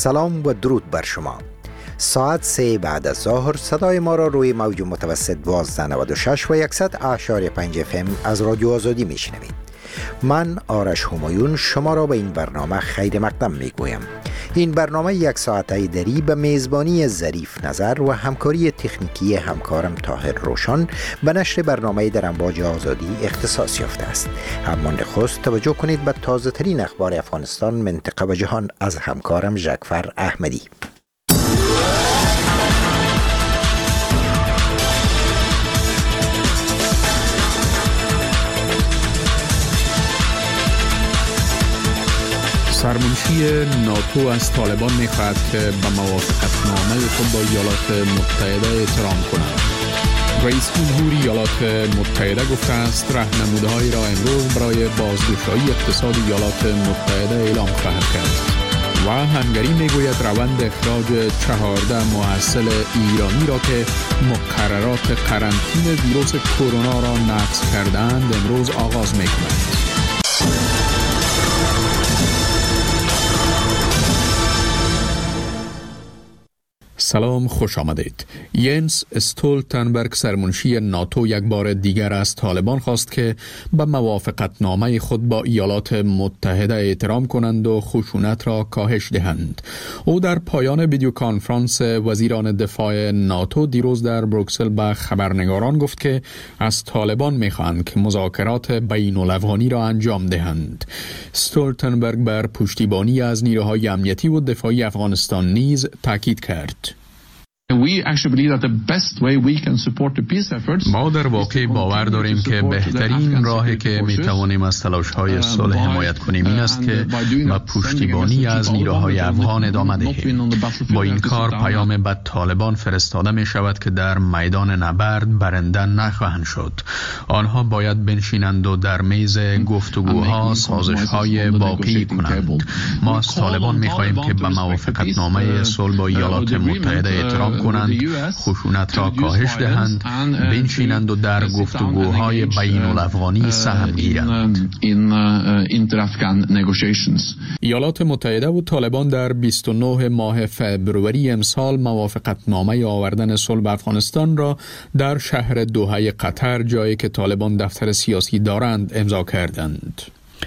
سلام و درود بر شما. ساعت 3 بعد از ظهر صدای ما را روی موج متوسط 1296 و 100.5 FM از رادیو آزادی میشنوید. من آرش همایون شما را به این برنامه خیر مقدم میگویم. این برنامه 1 ساعته دری به میزبانی ظریف نظر و همکاری تکنیکی همکارم طاهر روشن به نشر برنامه در امواج آزادی اختصاص یافته است. اما نخست توجه کنید به تازه ترین اخبار افغانستان، منطقه و جهان از همکارم جعفر احمدی. سرمنشی ناتو از طالبان می‌خواهد که به موافقتنامه خود با ایالات متحده احترام کنند. رئیس جمهور ایالات متحده گفته است راهنمودهایی را امروز برای بازگشایی اقتصاد ایالات متحده اعلام خواهد کرد. و هنگری میگوید روند اخراج 14 محصل ایرانی را که مقررات قرنطینه ویروس کرونا را نقض کردند امروز آغاز می‌کند. سلام، خوش آمدید. ینس استولتنبرگ سرمنشی ناتو یک بار دیگر از طالبان خواست که به موافقتنامه خود با ایالات متحده احترام کنند و خشونت را کاهش دهند. او در پایان ویدیو کانفرانس وزیران دفاع ناتو دیروز در بروکسل به خبرنگاران گفت که از طالبان می‌خواهند که مذاکرات بین الافغانی را انجام دهند. استولتنبرگ بر پشتیبانی از نیروهای امنیتی و دفاعی افغانستان نیز تاکید کرد. ما در واقع باور داریم که بهترین راهی که می توانیم از تلاش‌های صلح حمایت کنیم این است که با پشتیبانی از نیروهای افغان ادامه دهیم. با این کار پیام به طالبان فرستاده می شود که در میدان نبرد برنده نخواهند شد. آنها باید بنشینند و در میز گفتگوها سازش‌های واقعی کنند. ما از طالبان می خواهیم که به موافقتنامه صلح با ایالات متحده احترام کنند، خشونت را کاهش دهند، بنشینند و در گفتگوهای بین الافغانی سهم گیرند. ایالات متحده و طالبان در 29 ماه فبروری امسال موافقتنامه آوردن صلح به افغانستان را در شهر دوحه قطر، جایی که طالبان دفتر سیاسی دارند، امضا کردند.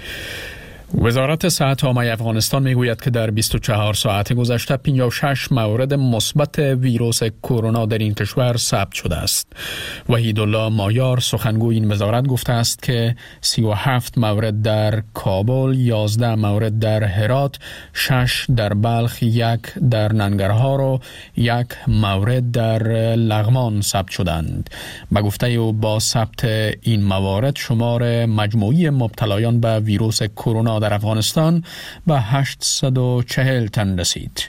وزارت صحت عامه افغانستان میگوید که در 24 ساعت گذشته 56 مورد مثبت ویروس کرونا در این کشور ثبت شده است. وحیدالله مایار سخنگوی این وزارت گفته است که 37 مورد در کابل، 11 مورد در هرات، 6 در بلخ، 1 در ننگرهار و 1 مورد در لغمان ثبت شدند. به گفته او با ثبت این موارد شمار مجموعی مبتلایان به ویروس کرونا در افغانستان به 840 تن رسید.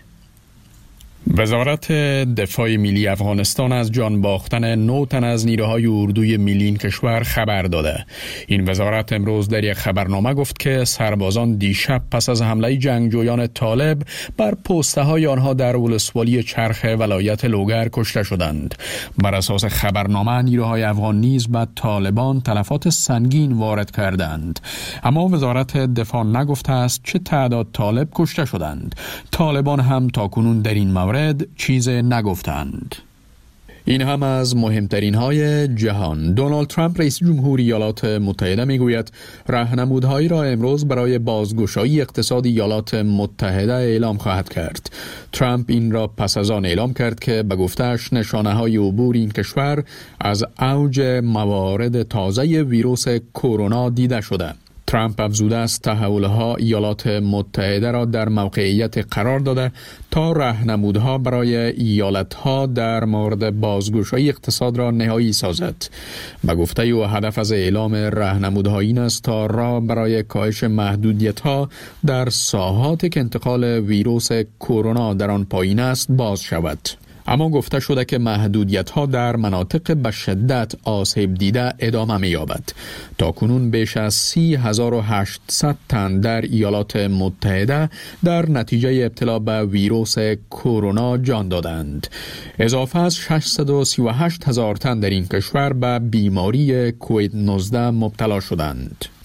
وزارت دفاع ملی افغانستان از جان باختن 9 تن از نیروهای اردوی ملی این کشور خبر داده. این وزارت امروز در یک خبرنامه گفت که سربازان دیشب پس از حمله جنگجویان طالب بر پوسته های آنها در ولسوالی چرخ ولایت لوگر کشته شدند. بر اساس خبرنامه نیروهای افغان نیز به طالبان تلفات سنگین وارد کردند. اما وزارت دفاع نگفته است چه تعداد طالب کشته شدند. طالبان هم تاکنون در این مورد چیز نگفتند. این هم از مهمترین های جهان. دونالد ترامپ رئیس جمهور ایالات متحده میگوید راهنمودهایی را امروز برای بازگشایی اقتصاد ایالات متحده اعلام خواهد کرد. ترامپ این را پس از آن اعلام کرد که به گفته‌اش نشانه های عبور این کشور از اوج موارد تازه ویروس کرونا دیده شده. ترامپ افزوده است تحولها ایالات متحده را در موقعیت قرار داده تا راهنمودها برای ایالتها در مورد بازگشایی اقتصاد را نهایی سازد. به گفته او هدف از اعلام راهنمودها این است تا راه برای کاهش محدودیت‌ها در ساحاتی که انتقال ویروس کرونا در آن پایین است باز شود. اما گفته شده که محدودیت‌ها در مناطق به شدت آسیب دیده ادامه می‌یابد. تاکنون بیش از 30,800 تن در ایالات متحده در نتیجه ابتلا به ویروس کرونا جان دادند. اضافه از 638,000 تن در این کشور به بیماری کووید 19 مبتلا شدند.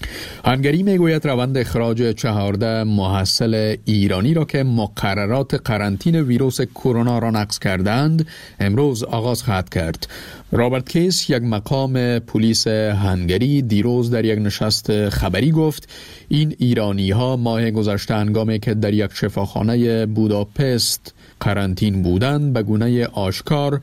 هنگری میگوید روند اخراج 14 محصل ایرانی را که مقررات قرنطینه ویروس کرونا را نقض کردند امروز آغاز خواهد کرد. رابرت کیس، یک مقام پلیس هنگری، دیروز در یک نشست خبری گفت این ایرانی ها ماه گذشته هنگامی که در یک شفاخانه بوداپست قرنطین بودند به گونه آشکار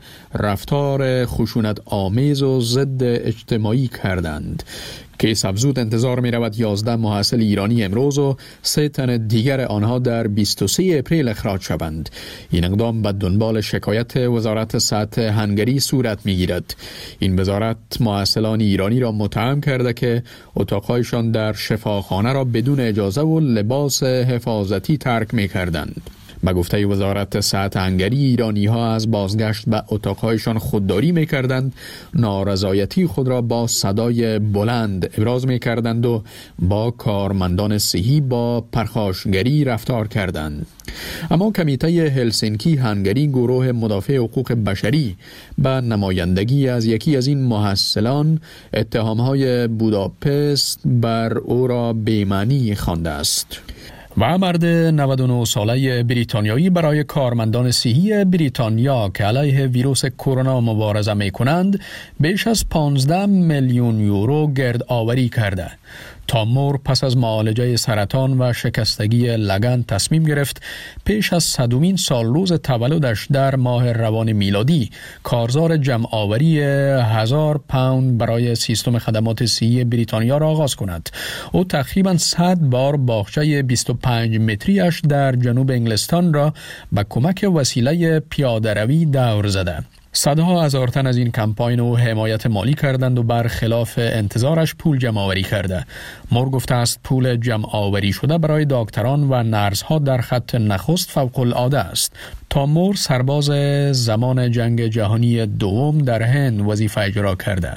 رفتار خشونت آمیز و ضد اجتماعی کردند. کیس افزود انتظار می رود 11 محصل ایرانی امروز و 3 تن دیگر آنها در 23 اپریل اخراج شوند. این اقدام به دنبال شکایت وزارت صحت هنگری صورت می گیرد. این وزارت محصلان ایرانی را متهم کرده که اتاقهایشان در شفاخانه را بدون اجازه و لباس حفاظتی ترک می کردند. به گفته وزارت صحت هنگری ایرانی ها از بازگشت به اتاقهایشان خودداری می کردند، نارضایتی خود را با صدای بلند ابراز می کردند و با کارمندان صحی با پرخاشگری رفتار کردند. اما کمیته هلسینکی هنگری، گروه مدافع حقوق بشری، به نمایندگی از یکی از این محصلان اتهامهای بوداپست بر او را بی‌معنی خوانده است. و مرد 99 ساله بریتانیایی برای کارمندان صحی بریتانیا که علیه ویروس کرونا مبارزه می کنند بیش از 15 میلیون یورو گرد آوری کرده. تام مور پس از معالجه سرطان و شکستگی لگن تصمیم گرفت پیش از 100مین سال روز تولدش در ماه روان میلادی کارزار جمع آوری 1000 پوند برای سیستم خدمات صحی بریتانیا را آغاز کند. او تقریباً 100 بار باغچه 25 متریش در جنوب انگلستان را به کمک وسیله پیاده روی دور زده. صدها هزار تن از این کمپاین او حمایت مالی کردند و برخلاف انتظارش پول جمع آوری کرده. مور گفته است پول جمع آوری شده برای دکتران و نرس‌ها در خط نخست فوق العاده است. تام مور سرباز زمان جنگ جهانی دوم در هند وظیفه اجرا کرده.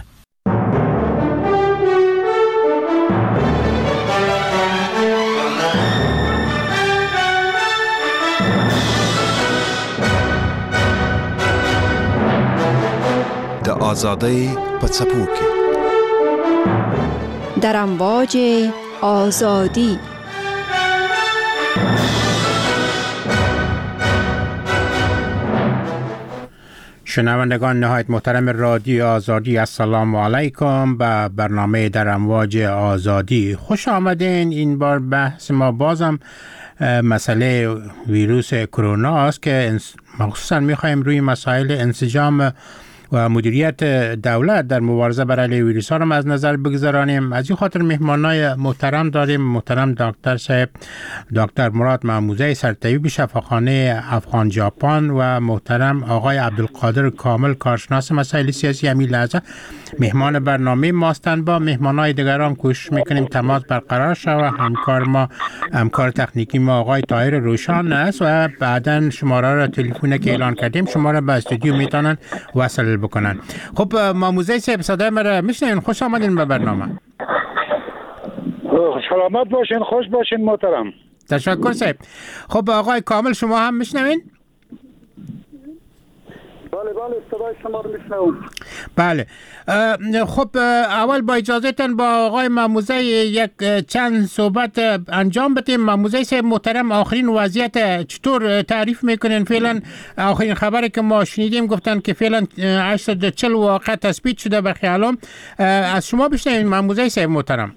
آزادی پڅپوکي در امواج آزادی. شنوندگان نهایت محترم رادیو آزادی، السلام علیکم. به برنامه در امواج آزادی خوش آمدین. این بار بحث ما بازم مسئله ویروس کرونا است که مخصوصا میخوایم روی مسائل انسجام و مدیریت دولت در مبارزه بر علیه ویروس ها را از نظر بگذارانیم. از این خاطر مهمانای محترم داریم. محترم دکتر صاحب دکتر مراد محموزه، سرطبیب شفاخانه افغان ژاپن، و محترم آقای عبدالقادر کامل، کارشناس مسائل سیاسی. همین لحظه مهمان برنامه ما هستند. با مهمانای دیگران کوشش میکنیم تماس برقرار شود. همکار تکنیکی ما آقای طاهر روشان است و بعداً شماره را تلفنی که اعلان کردیم شما را به استودیو میتونن وصل بکنن. خب محموزه صاحب صدای مرا میشنین؟ خوش آمدین به برنامه. سلامت باشین، خوش باشین محترم. تشکر صاحب. خب آقای کامل شما هم میشنوین؟ بله صدای شما رو میشنوم. بله. خب اول با اجازهتون با آقای محموزه یک چند صحبت انجام بدیم. محموزه صاحب محترم، آخرین وضعیت چطور تعریف میکنین؟ فعلا آخرین خبری که ما شنیدیم گفتن که فعلا 840 واقع تثبیت شده به خیالم. از شما بشنویم محموزه صاحب محترم.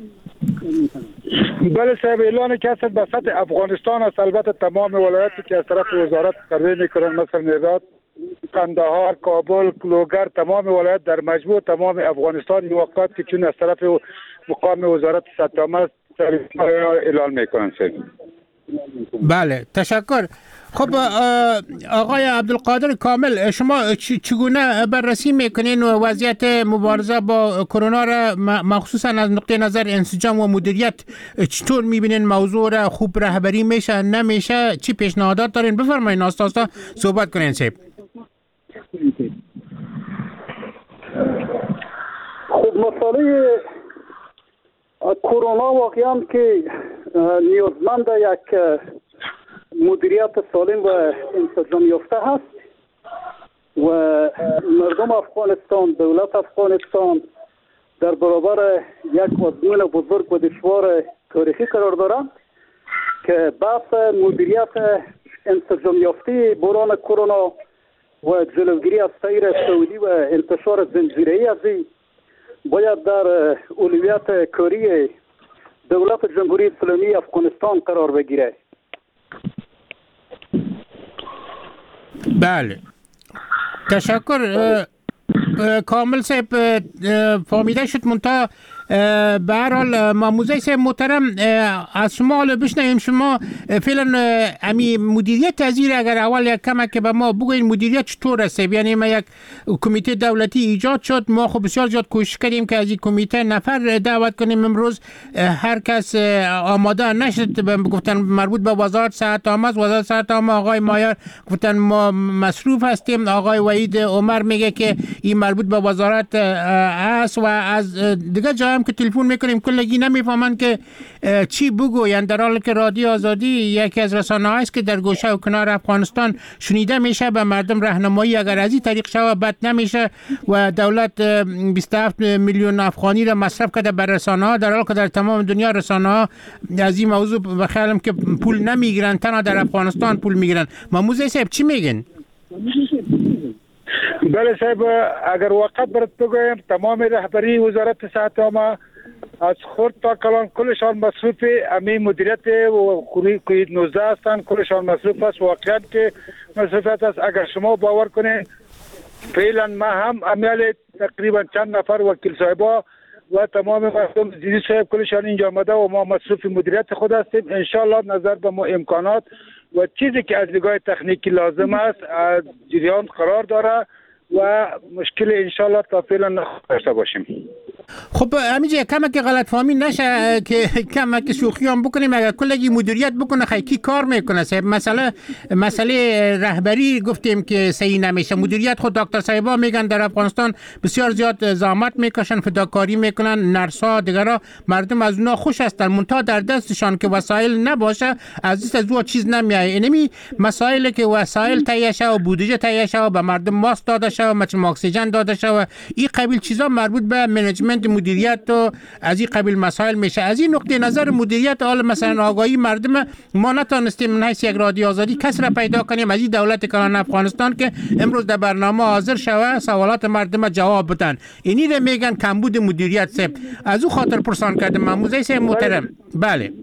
بله صاحب، اعلان که است به سطح افغانستان است. البته تمام ولایاتی که از طرف وزارت سروی میکنن، مثلا نقاب، قندهار، کابل، لوگر، تمام ولایت در مجموع تمام افغانستان موقعات که چون از طرف مقام وزارت صحت عامه اعلان میکنن. بله تشکر. خب آقای عبدالقادر کامل، شما چگونه بررسی میکنین و وضعیت مبارزه با کرونا را مخصوصا از نقطه نظر انسجام و مدیریت چطور میبینین؟ موضوع را خوب رهبری میشه نمیشه؟ چی پیشنهادات دارین؟ بفرمایید آستا صحبت کنین صاحب. خب مسئله کرونا واقعا که نیازمند یک مدیریت سالم و انسجام یافته هست و مردم افغانستان، دولت افغانستان در برابر یک آزمون بزرگ و دشوار تاریخی قرار دارد که بحث مدیریت انسجام یافته بحران کرونا و جلوگیری از سیر سعودی و انتشار زنجیره‌ای از باید در اولویت کاری دولت جمهوری اسلامی افغانستان قرار بگیره. بله، تشکر. کامل صاحب فهمیده شد. منتها به هر حال ما موزه صاحب محترم از شما حالا بشنویم، شما فعلا امی مدیریت تذیر اگر اول یک کمک که به ما بگوین مدیریت چطور است؟ یعنی ما یک کمیته دولتی ایجاد شد، ما خب بسیار زیاد کوشش کردیم که از این کمیته نفر دعوت کنیم. امروز هر کس آماده نشد، گفتن مربوط به وزارت صحت عامه است. وزارت صحت عامه آقای مایر گفتن ما مصروف هستیم، آقای وحید عمر میگه که این مربوط به وزارت است و از دیگه جای که تلفن میکنیم کلگی نمیفهمن که چی بگوین، در حالی که رادیو آزادی یکی از رسانه‌هایی است که در گوشه و کنار افغانستان شنیده میشه، به مردم راهنمایی اگر از این طریق شود بد نمیشه و دولت 27 میلیون افغانی را مصرف کرده بر رسانه‌ها، در حالی که در تمام دنیا رسانه‌ها از این موضوع بخیالم که پول نمیگیرن، تنها در افغانستان پول میگیرن. موزه صاحب چی میگن؟ بله صاحب، اگر وقت برات بگویم تمام رهبری وزارت صحت عامه از خرد تا کلان کلشان مصروف امی مدیریت و کووید 19 هستند، کلشان مصروف است. واقعا که مصروفیت است. اگر شما باور کنید فعلا ما هم امیال تقریبا چند نفر وکیل صاحبا و تمام مردم دیدی صاحب کلشان اینجا آمده و ما مصروف مدیریت خود هستیم. انشالله نظر به ما امکانات و چیزی که از نگاه تکنیکی لازم است از جریان قرار داره و مشکل انشالله تا فعلا نداشته باشیم. خب همینجا کمک غلط فهمی نشه که کمک شوخی هم بکنیم. اگر کلگی مدیریت بکنه خیلی کار میکنه صاحب. مسئله رهبری گفتیم که صحیح نمیشه. مدیریت خود دکتر صاحبا میگن در افغانستان بسیار زیاد زحمت میکشن، فداکاری میکنن، نرسا دیگرا، مردم از اونا خوش هستن، منتها در دستشان که وسایل نباشه از این چیز نمیایه. اینمی مسائل که وسایل تهیه شه و بودجه تهیه شه و به مردم ماسک داده شه و مثل اکسیژن داده شه و این قبیل چیزا مربوط به منیجمنت مدیریت و از این قبیل مسائل میشه. از این نقطه نظر مدیریت حال مثلا آگاهی مردم ما نتونستیم من حیث یک رادیو آزادی کس را پیدا کنیم از این دولت کلان افغانستان که امروز در برنامه حاضر شوه سوالات مردم جواب بدن. اینی را میگن کمبود مدیریت صاحب. از او خاطر پرسان کردم موزه صاحب محترم. بله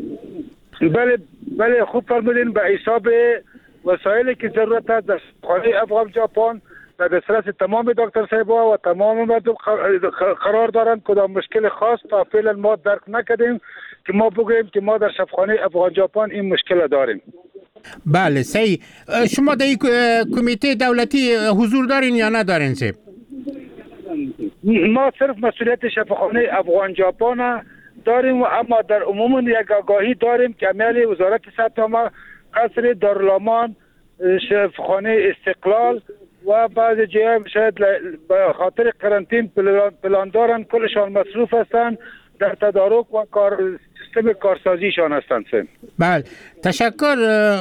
خوب فرمودین. به حساب وسایلی که ضرورت است در خانه افغان ژاپن در دسترس تمام دکتر صاحبا و تمام مردم قرار دارند. کدام مشکل خاص تا فعلا ما درک نکردیم که ما بگوییم که ما در شفاخانه افغان ژاپن این مشکل داریم. بله صحیح. شما در این کمیته دولتی حضور دارین یا ندارین صاحب؟ ما صرف مسئولیت شفاخانه افغان ژاپن داریم و اما در عموم یک آگاهی داریم که عمل وزارت صحت عامه قصر دارالامان، شفاخانه استقلال و بعض جای شاید به خاطر قرنطین پلان دارن، کلشان مصروف هستند در تدارک و سیستم کارسازیشان هستند. بله تشکر.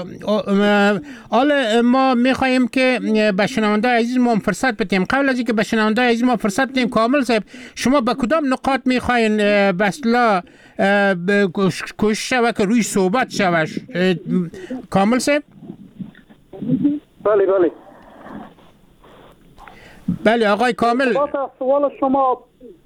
حالا ما میخواییم که به شنونده عزیز ما فرصت بدیم. قبل از اینکه به شنونده عزیز ما فرصت بدیم کامل صاحب شما به کدام نقاط میخواین بسلا کوشش شوه که روی صحبت شوه؟ کامل صاحب. بله آقای کامل. سوال شما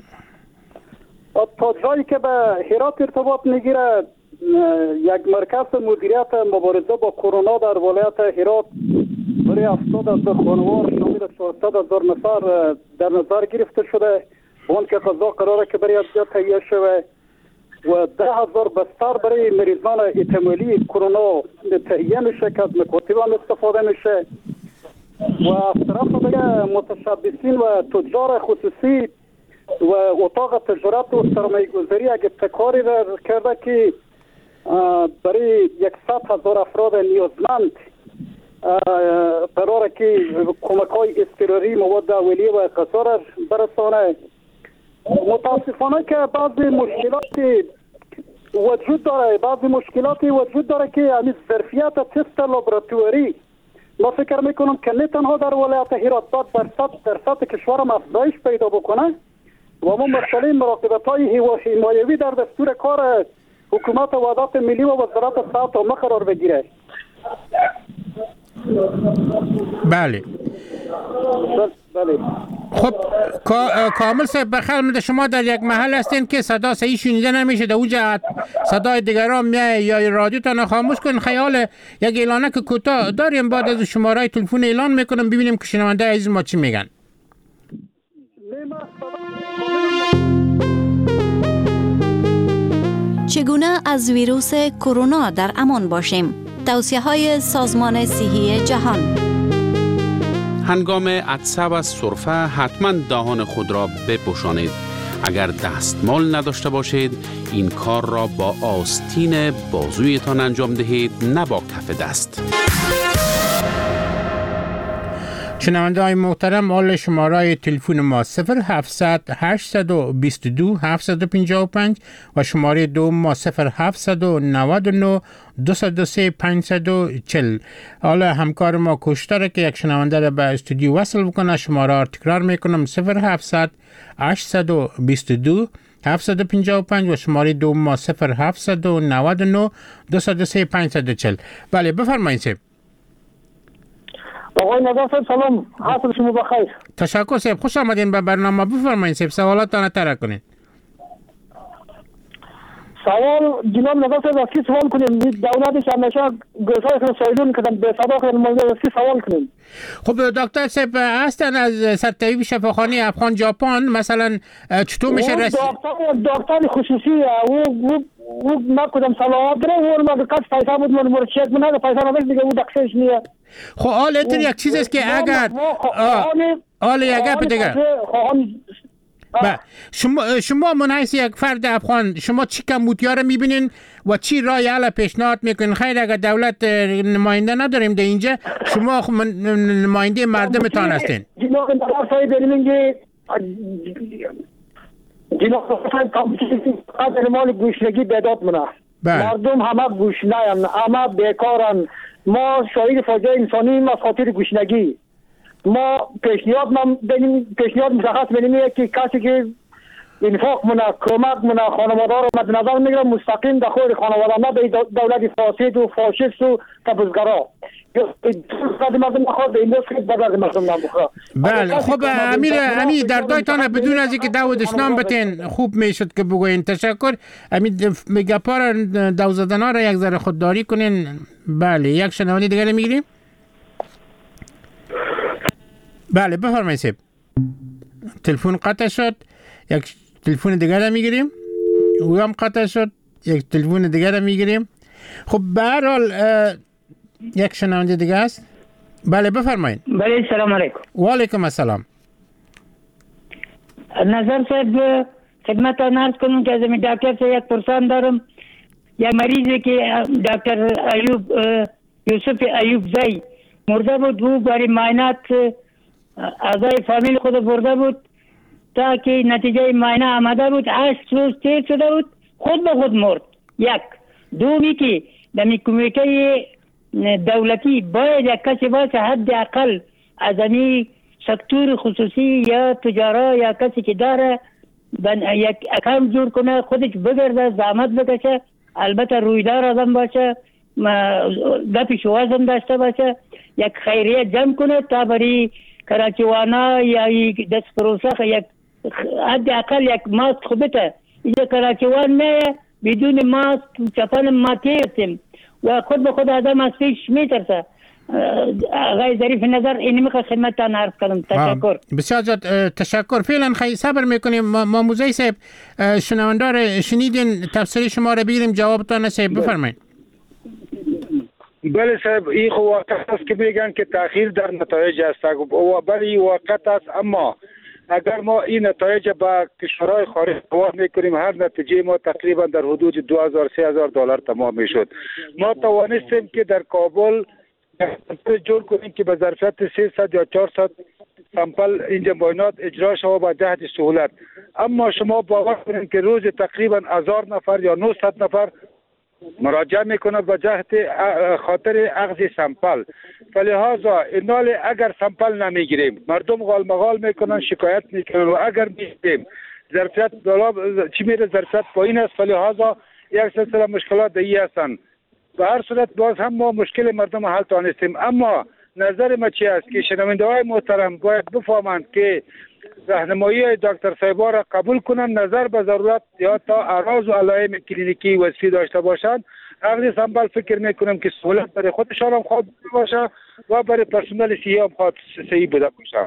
تا جایی که به هرات ارتباط میگیره، یک مرکز مدیریت مبارزه با کرونا در ولایت هرات برای 70,000 خانوار شامل 400,000 نفر در نظر گرفته شده. اون که غذا قراره که برای ازیاد تهیه شده و 10,000 بستر برای مریضان احتمالی کرونا تهیه میشه که از مکاتبان استفاده میشه و از طرف دیگه متشبثین و تجار خصوصی و اتاق تجارت و سرمایه گذاری یک ابتکاری را کرده که برای 100,000 افراد نیازمند قراره که کمک های اضطراری مواد اولیه و غذا را برسانه. متاسفانه که بعضی مشکلاتی وجود داره که همین ظرفیت تست لابراتوری ما فکر میکنم که نه تنها در ولایت هرات در سطح کشور هم افزایش پیدا بکنه و ما مسئله مراقبت‌های حمایوی در دستور کار حکومت وحدت ملی و وزارت صحت ما قرار بگیره. بله. خب کامل صاحب بخیر میده، شما در یک محل هستین که صدا صحیح شنیده نمیشه، در اونجا صدای دیگران میاد یا رادیوتون خاموش کن. خیال یک اعلانه که کوتاه داریم، بعد از شماره تلفن اعلان میکنم ببینیم که شنونده عزیز ما چی میگن. چگونه از ویروس کرونا در امان باشیم؟ توصیه‌های سازمان صحی جهان. هنگام عطسه و سرفه حتما دهان خود را بپوشانید. اگر دستمال نداشته باشید این کار را با آستین بازویتان انجام دهید، نه با کف دست. شنونده های محترم، حال شماره تلفن ما 0700 822 755 و شماره دوم ما 0799 203 540. حالا همکار ما کوشتره که یک شنونده را به استودیو وصل بکنه. شماره را تکرار میکنم 0700 822 755 و شماره دوم ما 0799 203 540. بله بفرمایید صاحب. آقای نظر صاحب سلام، حاصل شما بخیر. تشکر صاحب، خوش آمدین به برنامه. بفرمایید صاحب، سوالاتتان طرح کنید. سوال جناب نظر صاحب اصلی سوال کنیم. دولتش همیشه گوشای خیلی سایلون کردن، به صدا خیلی موضوع اصلی سوال کنیم. خب دکتر صاحب هستن از سرطبیب شفاخانه افغان ژاپن، مثلا چطور میشه دکتر خصوصی او ما کدام صلاحات داره، او ما کاش پیسه بود من چک منه پیسه نداشت دیگه او دکترش نیه. خب حال اینطور یک چیز است که اگر حال یک گپ دیگه شما من حیث یک فرد افغان شما چی کمبودیا رو میبینین و چی رای حل پیشنهاد میکنین؟ خیر اگر دولت نماینده نداریم در اینجا، شما نماینده مردمتان هستین. جناب نظر صاحب ببینید جناب صاحب قدر مال گوشنگی بدات منه. مردم همه گوشناین، همه بیکارن. ما شاهد فاجعه انسانی از خاطر گوشنگی. ما پیشنهاد مشخص بینیم که کسی که انفاق منه کمک منه خانواده رو مد نظر میگیره مستقیم در خود خانواده، نه به دولت فاسد و فاشیست و تبعیض‌گرا. بله خب امیر در دایتان بدون از اینکه داودش نام بتین خوب میشد که بگوین. تشکر. امیر گپار دو زدنا را یک ذره خودداری کنین. بله یک شنونده دیگه میگیریم. بله بفرمایید صاحب. تلفن قطع شد، یک تلفن دیگه را میگیریم. او هم قطع شد، یک تلفن دیگه را میگیریم. خب به هر حال یک شنونده دیگه است. بله بفرمایید. بله سلام علیکم. و علیکم السلام. نظر صاحب خدمت عرض کنم که از دکتر سے یک پرسان دارم. یک مریضی که دکتر یوسف ایوب زی مرده بود، او برای معاینات اعضای فامیل خود برده بود تا که نتیجه معاینه آمده بود 8 روز تیر شده بود، خود به خود مرد. یک دومی که در کمیته دولتی باید یک کسی باشه حد اقل از این سکتور خصوصی یا تجارا یا کسی که داره یک اکانت جور کنه، خودش بگرده زحمت بکشه، البته رویدار آدم باشه، گپی شوازم داشته باشه، یک خیریه جمع کنه تا برای کراچیوانا یا یک دست پروسخ یک حد اقل یک ماسک خوبته. اینجا کراچیوان نه بدون ماسک چپان ما تیرتیم و خود به خود آدم از پیش میترسه. آقای ظریف نظر این میخواه خدمتتان عرض کنم. تشکر. بسیار زیاد تشکر. فعلا خیلی صبر میکنیم. ما موزه صاحب شنوندار شنیدین، تفسیر شما را بگیریم، جوابتان صاحب بفرمایید. بله صاحب این واقع است که میگن که تأخیر در نتایج است و بله واقع است، اما اگر ما این نتایج با کشورهای خارج نگاه میکنیم هر نتیجه ما تقریبا در حدود $2000-3000 تمام میشد. ما توانستیم که در کابل جور کنیم که به ظرفیت 300 یا 400 سامپل اینجا معاینات اجرا شود با جهت سهولت، اما شما باور کنید که روز تقریبا 1000 نفر یا 900 نفر مراجعه میکنه به جهت خاطر اخذ سامپل. فلهذا اینال اگر سامپل نمیگیریم مردم غال مغال میکنن، شکایت میکنن و اگر میگیریم ظرفیت بالا چی میره ظرفیت پایین است، فلهذا یک سلسله مشکلات دیگه هستند. به هر صورت باز هم ما مشکل مردم حل توانستیم. اما نظر ما چی است که شنونده های محترم باید بفهمند که راهنمایی دکتر صاحبا را قبول کنند، نظر به ضرورت یا تا اعراض و علائم کلینیکی وصفی داشته باشند. اغلب سنبال فکر میکنم که سهولت برای خودشان هم خواهد باشه و برای پرسنل صحی هم خواهد صحیح بوده باشه.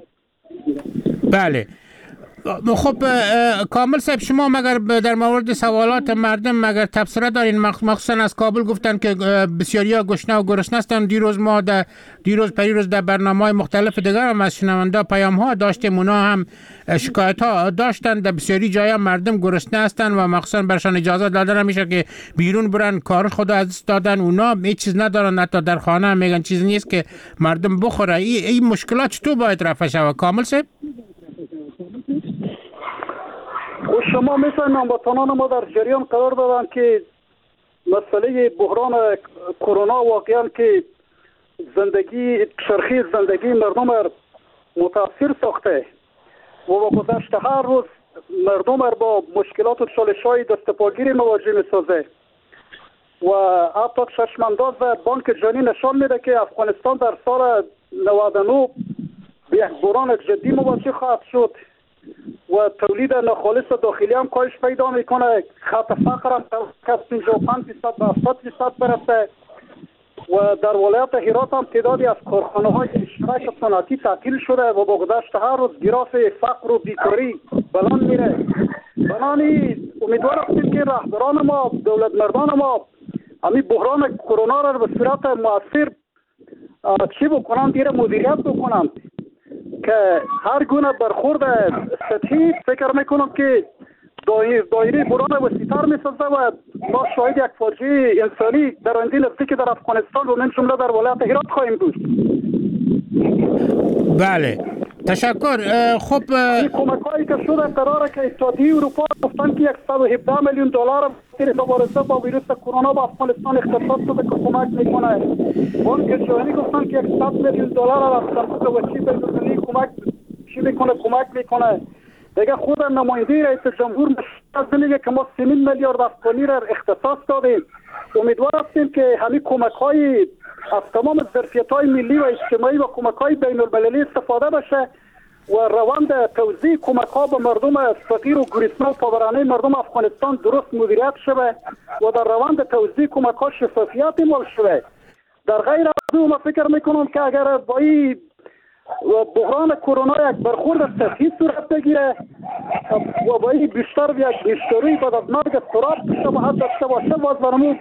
بله. خب کامل صاحب، شما مگر در مورد سوالات مردم مگر تبصره دارین؟ مخصوصا از کابل گفتن که بسیاری ها گشنه و گرسنه هستند. دیروز پریروز در برنامه‌های مختلف دیگر هم از شنونده پیام ها داشتیم، اونا هم شکایت ها داشتن در بسیاری جای مردم گرسنه هستند و مخصوصا برشان اجازه داده نمیشه که بیرون برن، کار خود از دادن، اونا هیچ چیز ندارن، حتی در خانه هم میگن چیز نیست که مردم بخوره. این مشکلات چطور باید رفع شود کامل صاحب؟ و شما مثل هموطنان ما در جریان قرار دادن که مسئله بحران کرونا واقعا که چرخی زندگی مردم متاثر ساخته و با گذشت هر روز مردم با مشکلات و چالش‌های دستپاگیری مواجه می‌سازه و حتی چشمانداز بانک جهانی نشان میده که افغانستان در سال 99 به یک بحران جدی مواجه خواهد شد و تولید ناخالص داخلی هم کاهش پیدا میکنه، خط فقر هم از 55% به 70% برسه و در ولایت هرات هم تعدادی از کارخانه های اشتراک صنعتی تعطیل شده و با گذشت هر روز گراف فقر و بیکاری بلند میره. بنابراین امیدوار هستیم که رهبران ما، دولت مردان ما همین بحران کرونا را به صورت مؤثر چی بکنند، دیره مدیریت بکنند که هر گونه برخورد سطحی فکر میکنم که دایره بحران وسیع‌تر میسازه و ما شاهد یک فاجعه انسانی در آینده نزدیک در افغانستان و من جمله در ولایت هرات خواهیم بود. بله، تشکر. خب این کمک‌هایی که شده قراره که اتحادیه اروپا گفتن که 117 میلیون دلار برای مبارزه با ویروس کرونا به افغانستان اختصاص شده که کمک میکنه. بانک جهانی گفتن که 100 میلیون دلار از صندوق وسیع بین‌المللی کمک میکنه. دیگه خود نماینده رئیس جمهور میگه که ما 3 میلیارد افغانی را اختصاص دادیم. امیدوار هستیم که همین کمک‌های از تمام ظرفیت‌های ملی و اجتماعی و کمک‌های بین‌المللی استفاده بشه و روند توزیع کمک‌ها به مردم فقیر و گریسنه و پاورانه مردم افغانستان درست مدیریت شده و در روند توزیع کمک‌ها شفافیت اعمال شده. در غیر از او ما فکر میکنم که اگر با این بحران کرونا یک برخورد سطحی صورت بگیره و با این بیشتر یک بیشتری بعد از مرگ سراب شباهت داشته باشه، باز برامون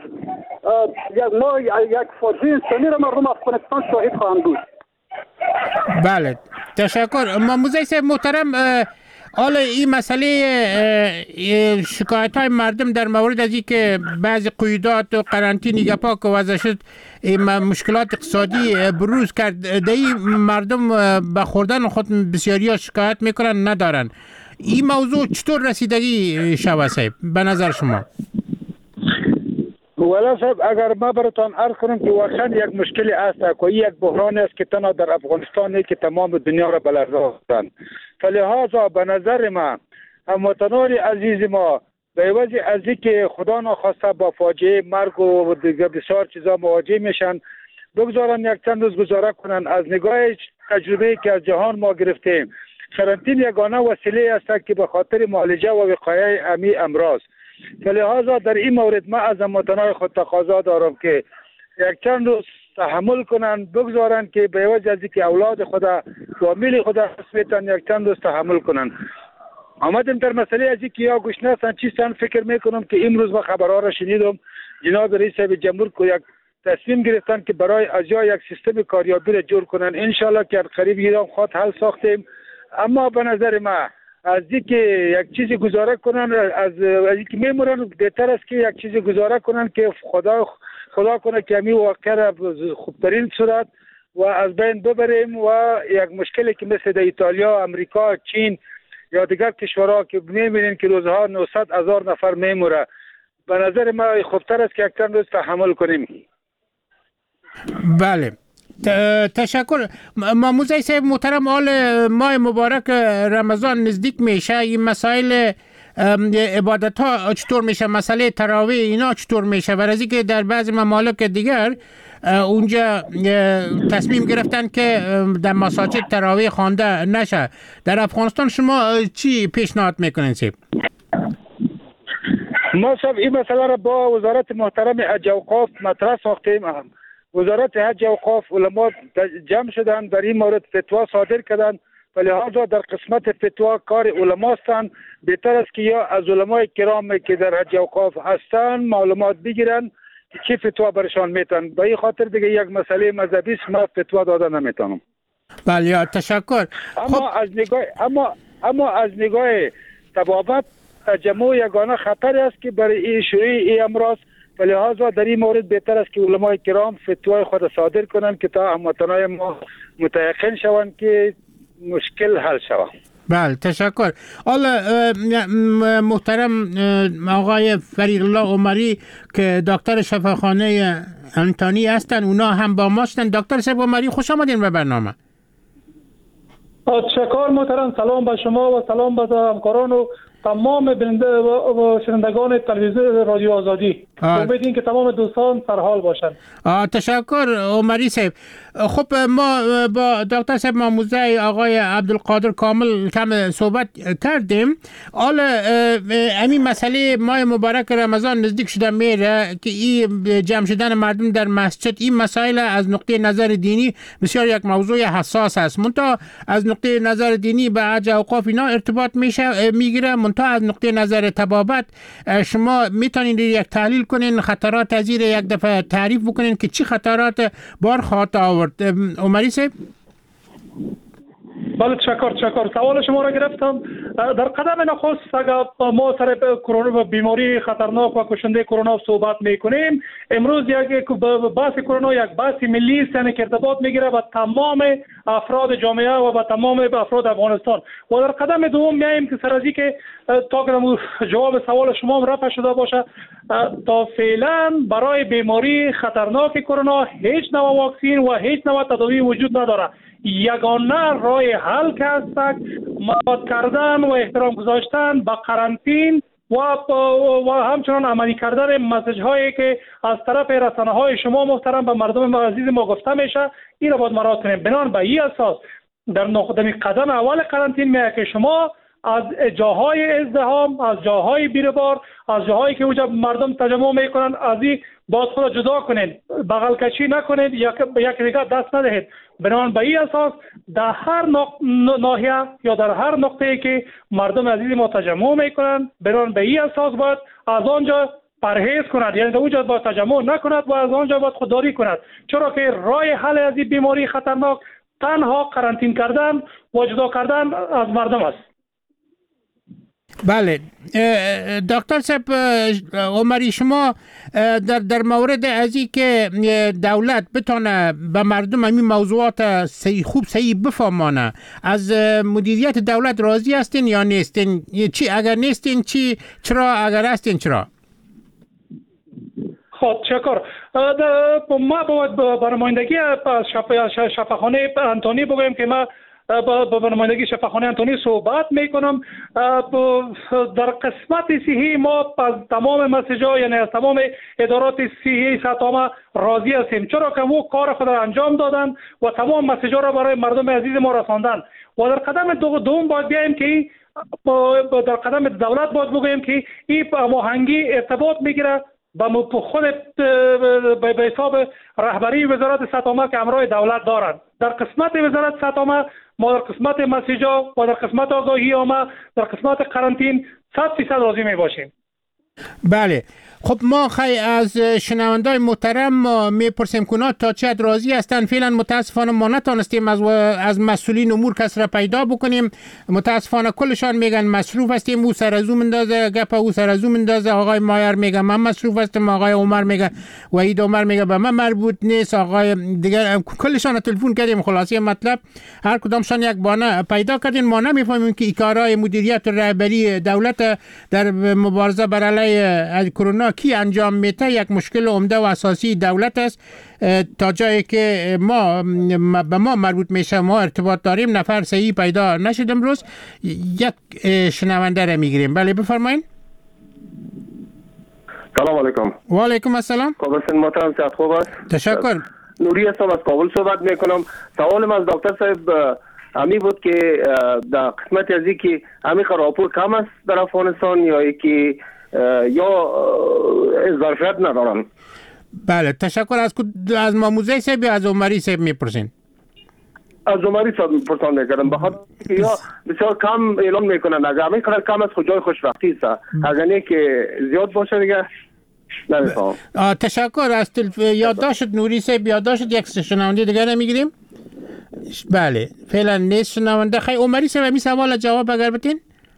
یک فاجعه انسانی را مردم افغانستان شاهد خواهند بود. بله، تشکر. موزه صاحب محترم، حالا این مسئله شکایت های مردم در مورد از این که بعضی قیودات و قرنطینه گپا که وضع شد مشکلات اقتصادی بروز کرد، دی مردم به خوردن خود بسیاری ها شکایت میکنن ندارن. این موضوع چطور رسیدگی شود صاحب به نظر شما؟ والا صاحب، اگر ما براتان عرض کنم که واقعا یک مشکلی است که یک بحران است که تنها در افغانستان نیست که تمام دنیا را بلرزاند. فلهذا به نظر ما هموطنان عزیز ما به عوض از اینکه خدا ناخواسته با فاجعه مرگ و دیگر بسیار چیزا مواجه میشن، بگذارن یک چند روز گذاره کنن. از نگاه تجربه که از جهان ما گرفتیم، قرنطینه یگانه وسیله است که به خاطر معالجه و وقایع امی امراض. فلهذا در این مورد ما از هموطنان خود تقاضا دارم که یک چند روز تحمل کنن، بگذارن که به عوض از اینکه اولاد خدا فامیل خدا بسیتن یک چند روز تحمل کنن. آمدیم در مسئله از اینکه یا گوش نستن چیستن، فکر میکنم که امروز با خبرها را شنیدم جناب رئیس جمهور که یک تصمیم گرفتن که برای اجرا یک سیستم کاریابی را جور کنن. انشالله که قریب ایران خود حل ساختیم. اما به نظر ما از اینکه یک چیزی گزاره کنن، از اینکه میمونن بهتر است که یک چیزی گزاره کنن که خدا کنه که همین واقعا را خوبترین صورت و از بین ببریم و یک مشکلی که مثل در ایتالیا، امریکا، چین یا دیگر کشورها که میبینیم که روزها 900,000 نفر میموره، به نظر ما خوبتر است که یک چند روز تحمل کنیم. بله، تشکر. موزه صاحب محترم، حال ماه مبارک رمضان نزدیک میشه، این مسائل عبادت ها چطور میشه؟ مسئله تراویح اینا چطور میشه؟ برای که در بعضی ممالک دیگر اونجا تصمیم گرفتن که در مساجد تراویح خوانده نشه. در افغانستان شما چی پیشنهاد میکنین سیب؟ ما صاحب این مسئله را با وزارت محترم حج و اوقاف مطرح ساختیم. وزارت حج و اوقاف علما جمع شدن، در این مورد فتوا صادر کردن و لحاظا در قسمت فتوا کار علما هستند. بهتر است که یا از علمای کرام که در حج و اوقاف هستند معلومات بگیرن چه فتوا برشان میتن. به این خاطر دیگه یک مسئله مذهبی است، ما فتوا داده نمیتونم. بله تشکر. اما از نگاه طبابت تجمع یگانه خطر است که برای این شروع این امراض، و لحاظا در این مورد بهتر است که علمای کرام فتوای خود صادر کنند که تا هموطنان ما متيقن شوند که مشکل حل شود. بله تشکر. حالا محترم آقای فریدالله عمری که دکتر شفاخانه انتونی هستن، اونا هم با ما هستن. دکتر صاحب عمری خوش آمدین به برنامه. تشکر محترم. سلام به شما و سلام به همکاران و تمام بیننده و شنوندگان تلویزیون رادیو آزادی. امیدواریم که تمام دوستان سرحال باشند. تشکر عمری صاحب. خب ما با دکتر صاحب ماموزه آقای عبدالقادر کامل کم صحبت کردیم. حالا همین مسئله ماه مبارک رمضان نزدیک شده میره که این جمع شدن مردم در مسجد، این مسائل از نقطه نظر دینی بسیار یک موضوع حساس است. منتها از نقطه نظر دینی به حج اوقاف اینا ارتباط میگیره. منتها از نقطه نظر طبابت شما میتونید یک تحلیل کنین، خطرات از یک دفعه تعریف بکنین که چی خطرات بار خواهد آورد. عمری صاحب. بله تشکر. سوال شما را گرفتم. در قدم نخست اگر ما سر کرونا و بیماری خطرناک و کشنده کرونا صحبت میکنیم، امروز یک بحث کرونا یک بحث ملی است، یعنی که ارتباط میگیره با تمام افراد جامعه و با تمام افراد افغانستان. و در قدم دوم میایم که سر از اینکه تا که جواب سوال شما رفع شده باشه، تا فعلا برای بیماری خطرناک کرونا هیچ نوع واکسین و هیچ نوع تداوی وجود نداره. یگانه راه حل که است مراعات کردن و احترام گذاشتن به قرنطین و همچنان عملی کردن مسیج هایی که از طرف رسانه های شما محترم به مردم عزیز ما گفته میشه، این را باید مراعات کنیم. بنابراین به این اساس در قدم اول قرنطین میگه که شما از جاهای ازدحام، از جاهای بیربار، از جاهایی که اونجا مردم تجمع میکنن، از این باید خود جدا کنید، بغل کشی نکنید، یک دیگر دست ندهید. بنابراین به این اساس در هر ناحیه یا در هر نقطه‌ای که مردم عزیز ما تجمع میکنن، بنابراین به این اساس باید از آنجا پرهیز کند، یعنی در اونجا باید تجمع نکند و از آنجا باید خودداری کند، چرا که راه حل از این بیماری خطرناک تنها قرنطین کردن و جدا کردن از مردم است. بله دکتر صاحب عمری، شما در مورد از این که دولت بتونه به مردم همین موضوعات صحیح بفهمانه، از مدیریت دولت راضی هستین یا نیستین؟ چی اگر نیستین چی؟ چرا اگر هستین چرا؟ خب تشکر. ما با نمایندگی شفاخانه انتونی بگویم که ما با نمایندگی شفاخانه انتونی صحبت میکنم. در قسمت صحی ما از تمام مسیج‌ها، یعنی از تمام ادارات صحی سطح راضی هستیم، چرا که او کار خود را انجام دادن و تمام مسیج‌ها را برای مردم عزیز ما رساندن. و در قدم دوم باید بیاییم که در قدم دولت باید بگوییم که این هماهنگی ارتباط میگیره با خود به حساب رهبری وزارت سطح که همراه دولت دارند. در قسمت وزارت سطح ما در قسمت مسیجا و در قسمت آگاهی ما در قسمت قرنطین 100% راضی می باشیم. بله خب ما خیلی از شنوندای محترم ما میپرسیم که تا چه راضی هستن. فعلا متاسفانه ما نتونستیم از مسئولین امور کس را پیدا بکنیم. متاسفانه کلشان میگن مصروف هستیم، او سر از او مندازه گپ، او سر از او مندازه. آقای مایر میگه من مصروف هستم، آقای عمر میگه، وحید عمر میگه به من مربوط نیست، آقای دیگر کلشان تلفن کردیم. خلاصه مطلب هر کدامشان یک بهانه پیدا کردین. ما نمیفهمیم که کارهای مدیریت و رهبری دولت در مبارزه بر برای کرونا کی انجام میده یک مشکل عمده و اساسی دولت است. تا جایی که به ما مربوط میشه ما ارتباط داریم، نفر صحیح پیدا نشد امروز. یک شنونده را میگیریم. بله بفرمایید. سلام علیکم. و علیکم السلام. کابل محترم، صحت خوب است؟ تشکر. نوری هستم، از کابل صحبت میکنم. سوالم از دکتر صاحب امی بود که در قسمت از این که امی راپور کم است در افغانستان یا که یا ظرفیت ندارن. بله تشکر. از ماموزه صاحب یا از عمری صاحب میپرسین؟ از عمری صاحب پرسان میکردم، بخاطر که یا بسیار کم اعلام میکنن. اگر امی کم است خود جای خوشبختی است، اگر نه که زیاد باشه دیگه نمیفهم. تشکر. از یادداشت نوری صاحب یادداشت یک شنونده دیگر میگیریم. بله فعلا نیست شنونده. خیلی عمری صاحب همین سوال جواب اگر بتین.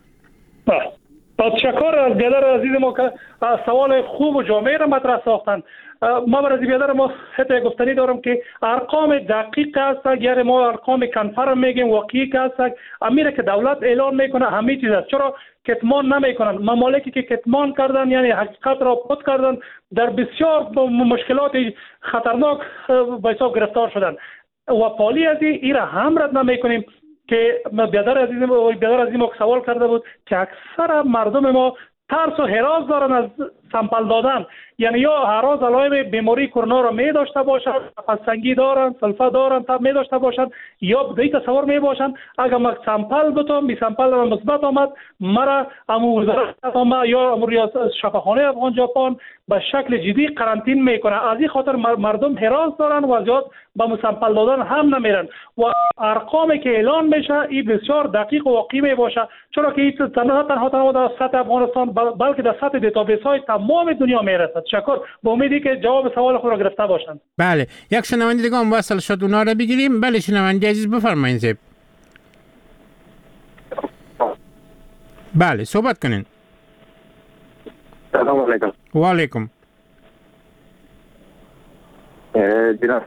تشکر از بیادر عزیز ما که سوال خوب و جامع را مطرح ساختن. ما برای بیادر ما حتی گفتنی دارم که ارقام دقیق است، یعنی ما ارقام کنفرم میگیم واقعی که است، امیره که دولت اعلان میکنه همه چیز است. چرا کتمان نمیکنن؟ ممالکی که کتمان کردن یعنی حقیقت را پنهان کردن در بسیار مشکلات خطرناک به حساب گرفتار شدن و پالی از این را هم رد نمیکنیم. که بیادر عزیز ما سوال کرده بود که اکثر مردم ما ترس و هراس دارن از سمپل دادن، یعنی یا هراس علائم بیماری کرونا را می داشته باشند، پسنگی دارن، سلفه دارن، تب می داشته باشند، یا بدهی تصور می باشند اگر ما سمپل بتم بی سمپل را مثبت آمد مرا امو وزارت آمد یا امو ریاست شفاخانه افغان ژاپن به شکل جدی قرنطین میکنه. از این خاطر مردم هراس دارن و زیاد با مسمپل دادن هم نمیرن و ارقامی که اعلان میشه این بسیار دقیق و واقعی می باشه، چرا که این تنها در سطح افغانستان بلکه در سطح دیتابیس های تمام دنیا میرسد. تشکر. با امیدی که جواب سوال خود را گرفته باشند. بله یک شنونده دیگه هم وصل شد، اونا را بگیریم. بله شنونده عزیز بفرمایید زیب. بله صحبت کنین. سلام علیکم. و علیکم. جناب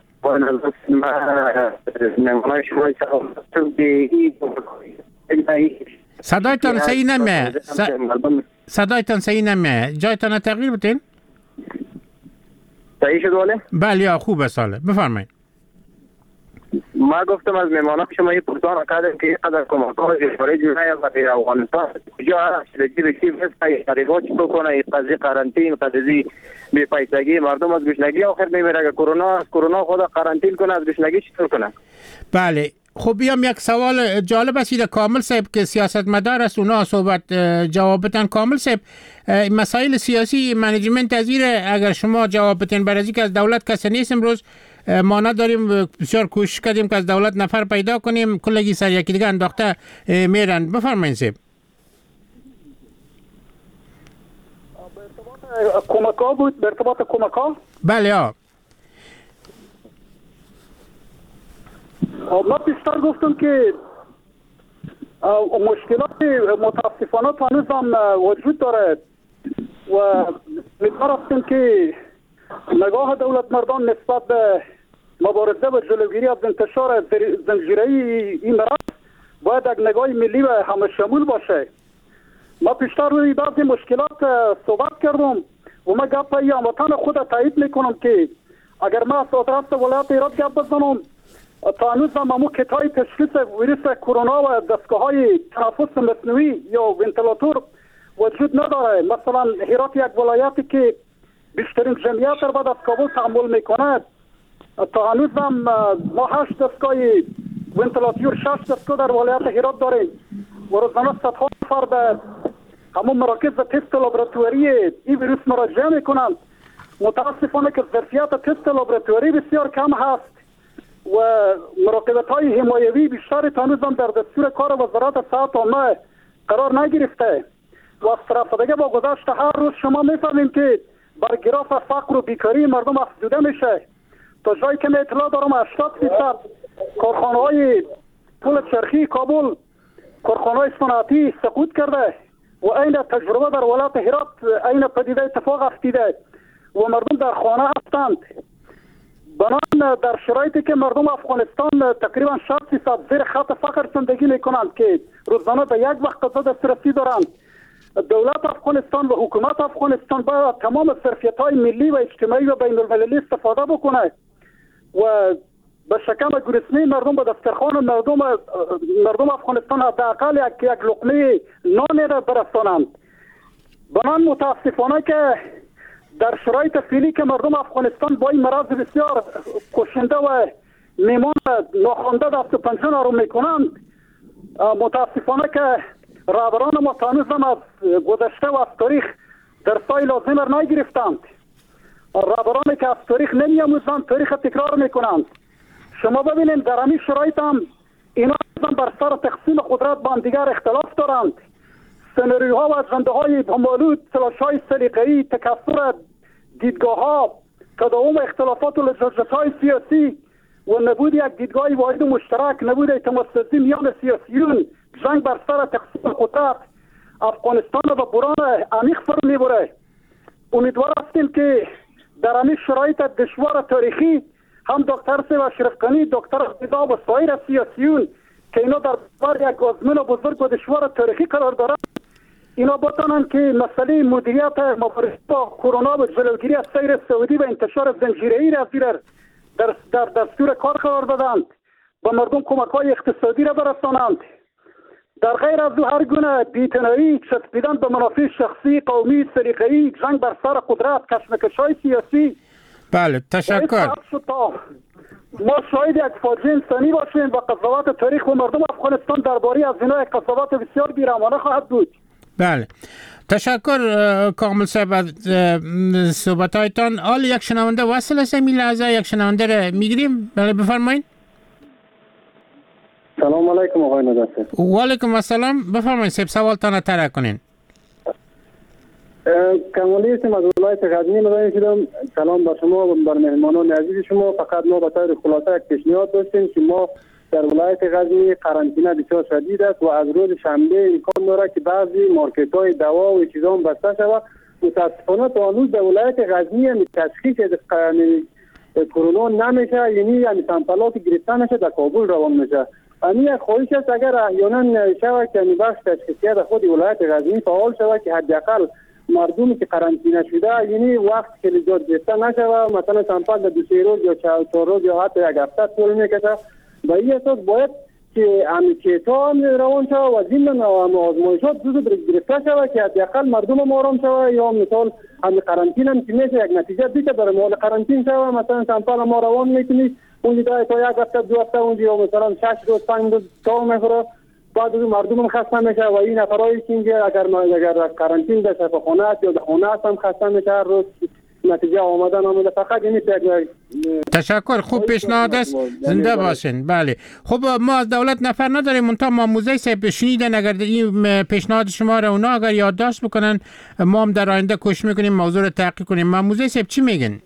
صدایتان صحیح نمیه. صدایتان صحیح نمیه. جایتان تغییر بتین. صحیح شد ولی؟ بله یا خوب است. بفرمایید. ما گفتم از مهمانان شما یه پرسان کردم که اینقدر کمک‌های خارجی نیامد در افغانستان کجا هست چی مثل تحریکات چی بکنه این قضیه قرنطین قضیه بی‌پایدگی مردم از گشنگی آخر میمیره. اگر کرونا خود قرنطین کنه از گشنگی چطور کنه؟ بله خب بیام یک سوال جالب است کامل صاحب که سیاستمدار است اونا صحبت جواب بدن. کامل صاحب مسائل سیاسی منیجمنت از اگر شما جواب بدین برای که از دولت کسی نیست امروز ما نداریم بسیار کوشش کردیم که از دولت نفر پیدا کنیم کلگی سر یکی دیگه انداخته میرن. بفرمایید صاحب. کمک‌ها بود به ارتباط کمک‌ها. بله ها ما پیشتر گفتم که مشکلات متاسفانه هنوز هم وجود داره و امیدوار هستیم که نگاه دولت مردان نسبت به مبارزه و جلوگیری از انتشار زنجیره‌ای این مرض باید یک نگاه ملی و همه شمول باشه. ما پیشتر روی بعضی مشکلات صحبت کردم و ما گپ هموطن خود تایید میکنم که اگر ما از آدرس ولایت ایران گپ بزنم تا هنوز هم همون کتای تشخیص ویروس کرونا و دستگاه‌های تنفس مصنوعی یا ونتیلاتور وجود نداره. مثلا هرات یک ولایتی که بیشترین جمعیت را بعد از کابل تحمل میکنه تا هنوز هم ما 8 دستگاه ونتیلاتور 6 دستگاه در ولایت هرات داریم و روزانه صدها نفر به همون مراکز تست لابراتواری این ویروس مراجعه میکنند. متاسفانه که ظرفیت تست لابراتواری بسیار کم هست و مراقبت های حمایوی بیشتر تا هنوز هم در دستور کار وزارت صحت عامه قرار نگرفته و از طرف دیگه با گذشت هر روز شما میفهمیم که بر گراف فقر و بیکاری مردم افزوده میشه. تا جایی که اطلاع دارم 80% کارخانه های پل چرخی کابل کارخانه های صنعتی سقوط کرده و این تجربه در ولایت هرات این پدیده اتفاق افتیده و مردم در خانه هستند. بنان در شرایطی که مردم افغانستان تقریبا 60% زیر خط فقر زندگی میکنند که روزانه به یک وقت غذا دسترسی دارند دولت افغانستان و حکومت افغانستان باید تمام ظرفیت‌های ملی و اجتماعی و بین المللی استفاده بکنه و به شکم گرسنه مردم به دسترخوان مردم افغانستان حداقل یک لقمه نان را برسانند. به من متاسفانه که در شرایط فعلی که مردم افغانستان با این مرض بسیار کشنده و میمان ناخوانده دست و پنجه نرم میکنند، متاسفانه که رهبران ما هنوز هم از گذشته و از تاریخ درسای لازم را نگرفتند. رهبرانی که از تاریخ نمی‌آموزند تاریخ تکرار میکنند. شما ببینید در همین شرایط هم اینا بر سر تقسیم قدرت با هم دیگر اختلاف دارند. سناریوها و اجنده‌های بامالود، تلاش‌های سلیقه‌ای، تکثر دیدگاه‌ها، تداوم اختلافات و لجاجت‌های سیاسی و نبود یک دیدگاه واحد و مشترک، نبود اعتمادسازی میان سیاسیون، جنگ بر سر تقسیم قدرت افغانستان را به بحران عمیق فرو میبره. امیدوار هستیم که در همین شرایط دشوار تاریخی هم دکتر سیو اشرف غنی، دکتر عبدالله و سایر سیاسیون که اینا در برابر یک آزمون بزرگ و دشوار تاریخی قرار دارند، اینا بتانند که مسئله مدیریت مبارزه با کرونا و جلوگیری از سیر سعودی و انتشار زنجیره‌ای را در دستور کار قرار دادند، به مردم کمک‌های اقتصادی را برسانند. در غیر از هر گونه بی‌اعتنایی، چسبیدن به منافع شخصی، قومی، سلیقه‌ای، جنگ بر سر قدرت، کشمکش‌های سیاسی. بله، تشکر. ما شاهد یک فاجعه انسانی باشیم و قضاوت تاریخ و مردم افغانستان درباره از اینا یک قضاوت بسیار بی‌رحمانه خواهد بود. بله، تشکر کامل صاحب از صحبتایتان. حال یک شنونده وصل است، این لحظه یک شنونده را میگیریم. بله بفرمایید. سلام علیکم آقای مدثر. و علیکم السلام. بفرمایید صاحب، سوالتان طرح کنین. کمالی هستم از ولایت غزنی مراجعه شدم. سلام بر شما و بر مهمانان عزیز شما. فقط ما به طور خلاصه یک پیشنهاد داشتیم که ما در ولایت غزنی قرنطینه بسیار شدید است و از روز شنبه امکان دارد که بعضی مارکت های دوا و چیزا هم بسته شود. متاسفانه تا هنوز در ولایت غزنی هم تشخیص کرونا نمیشه، یعنی سامپلات گرفته نشه در کابل روان میشه. یک خواهش است اگر احیانا شود که بخش تشخیصیه خود ولایت غزنی فعال شود که حداقل مردمی که قرنطینه شده یعنی وقت که لزوم گرفته نشود، مثلا سامپل در 2 روز یا 4 روز یا حتی یک هفته طول میکشه. به این اساس باید که کیتا هم روان شود و ضمن آزمایشات زود گرفته شود که حداقل مردم هم آرام شود. یا مثال هم قرنطینه هم که میشه یک نتیجه بیشه برای مال قرنطینه شود، مثلا سامپل ما روان میکنی اونجا تا یک هفته 2 هفته اونجا مثلا 6 روز 5 روز تا میخوره، بعد مردم هم خسته میشه و این نفرایی که اگر قرنطینه در شفاخانه است یا در خانه است هم خسته میشه هر روز نتیجه آمدن آمده. فقط این تشکر، خوب پیشنهاد است، زنده باشین. بله خب ما از دولت نفر نداریم، منتها ما موزه صاحب شنیدن اگر این پیشنهاد شما را اونا اگر یادداشت بکنن ما هم در آینده کوشش میکنیم موضوع رو تحقیق کنیم. ما موزه صاحب چی میگن؟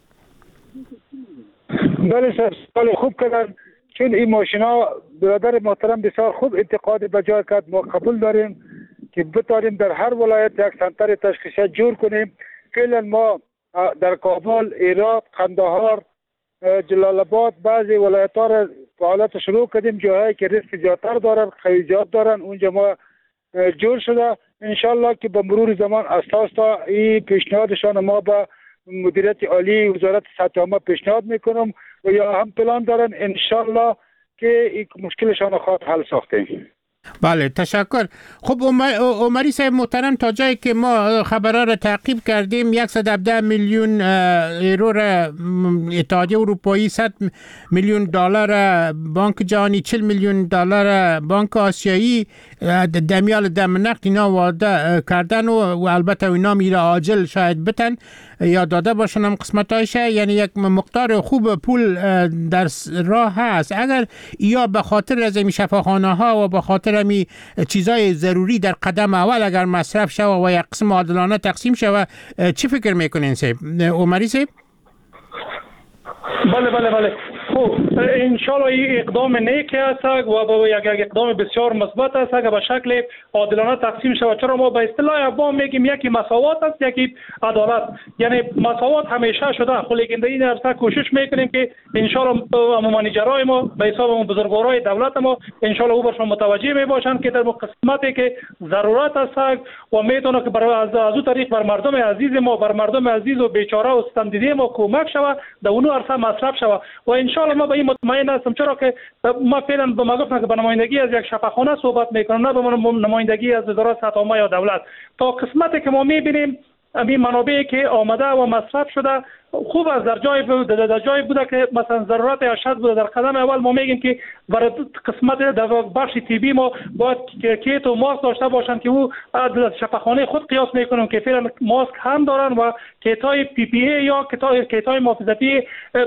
بله سوال خوب کردن، چون این ماشینا برادر محترم بسیار خوب انتقاد به جای کرد. ما قبول داریم که بتاریم در هر ولایت یک سنتر تشخیصی جور کنیم. فعلا ما در کابل، هرات، قندهار، جلال آباد بعضی ولایت‌ها را فعالیت شروع کردیم. جاهایی که ریسک زیادتر دارن، خیلیات دارن، اونجا ما جور شده. انشالله که به مرور زمان اساس تا این پیشنهادشان ما به مدیریت عالی وزارت صحت عامه پیشنهاد میکنم و یا هم پلان دارن انشالله که این مشکلشان خواهد حل ساخته. بله تشکر. خب عمری صاحب محترم، تا جایی که ما خبرها را تعقیب کردیم 117 میلیون یورو را اتحادیه اروپایی، 100 میلیون دلار بانک جهانی، 40 میلیون دلار بانک آسیایی دمیال دم نقد اینا وعده کردن و البته اینا میره عاجل شاید بتن یا داده باشن هم قسمتایشه، یعنی یک مقدار خوب پول در راه هست. اگر یا به خاطر از این شفاخانه ها و به خاطر همی چیزای ضروری در قدم اول اگر مصرف شود و یک قسم عادلانه تقسیم شود، چی فکر میکنین صاحب؟ عمری صاحب؟ بله. خب ان شاء الله این اقدام نیکی است و یک اقدام بسیار مثبت است که به شکل عادلانه تقسیم شود. چرا ما به اصطلاح عوام میگیم یکی مساوات است یکی عدالت، یعنی مساوات همیشه شده، خب لیکن در این عرصه کوشش میکنیم که ان شاء الله مانیجرای ما به حساب بزرگوارای دولت ما ان شاء الله او برشون متوجه میباشند که در قسمتی که ضرورت است و میتونه که از او طریق بر مردم عزیز ما، بر مردم عزیز و بیچاره و ستمدیده ما کمک شود، در اون عرصه مصرف شود و ان شاء الله ما به این مطمئن هستم. چرا که ما فعلا به ما گفتن که به نمایندگی از یک شفاخانه صحبت میکنم، نه به نمایندگی از وزارت صحت عامه یا دولت. تا قسمتی که ما میبینیم این منابعی که آمده و مصرف شده خوب است، در جای بوده که مثلا ضرورت ارشد بوده. در قدم اول ما میگیم که برای قسمت در بخش تیبی ما باید کیت و ماسک داشته باشن که او در شفاخانه خود قیاس میکنیم که فعلا ماسک هم دارن و کیتای پی پی ای یا کیتای محافظتی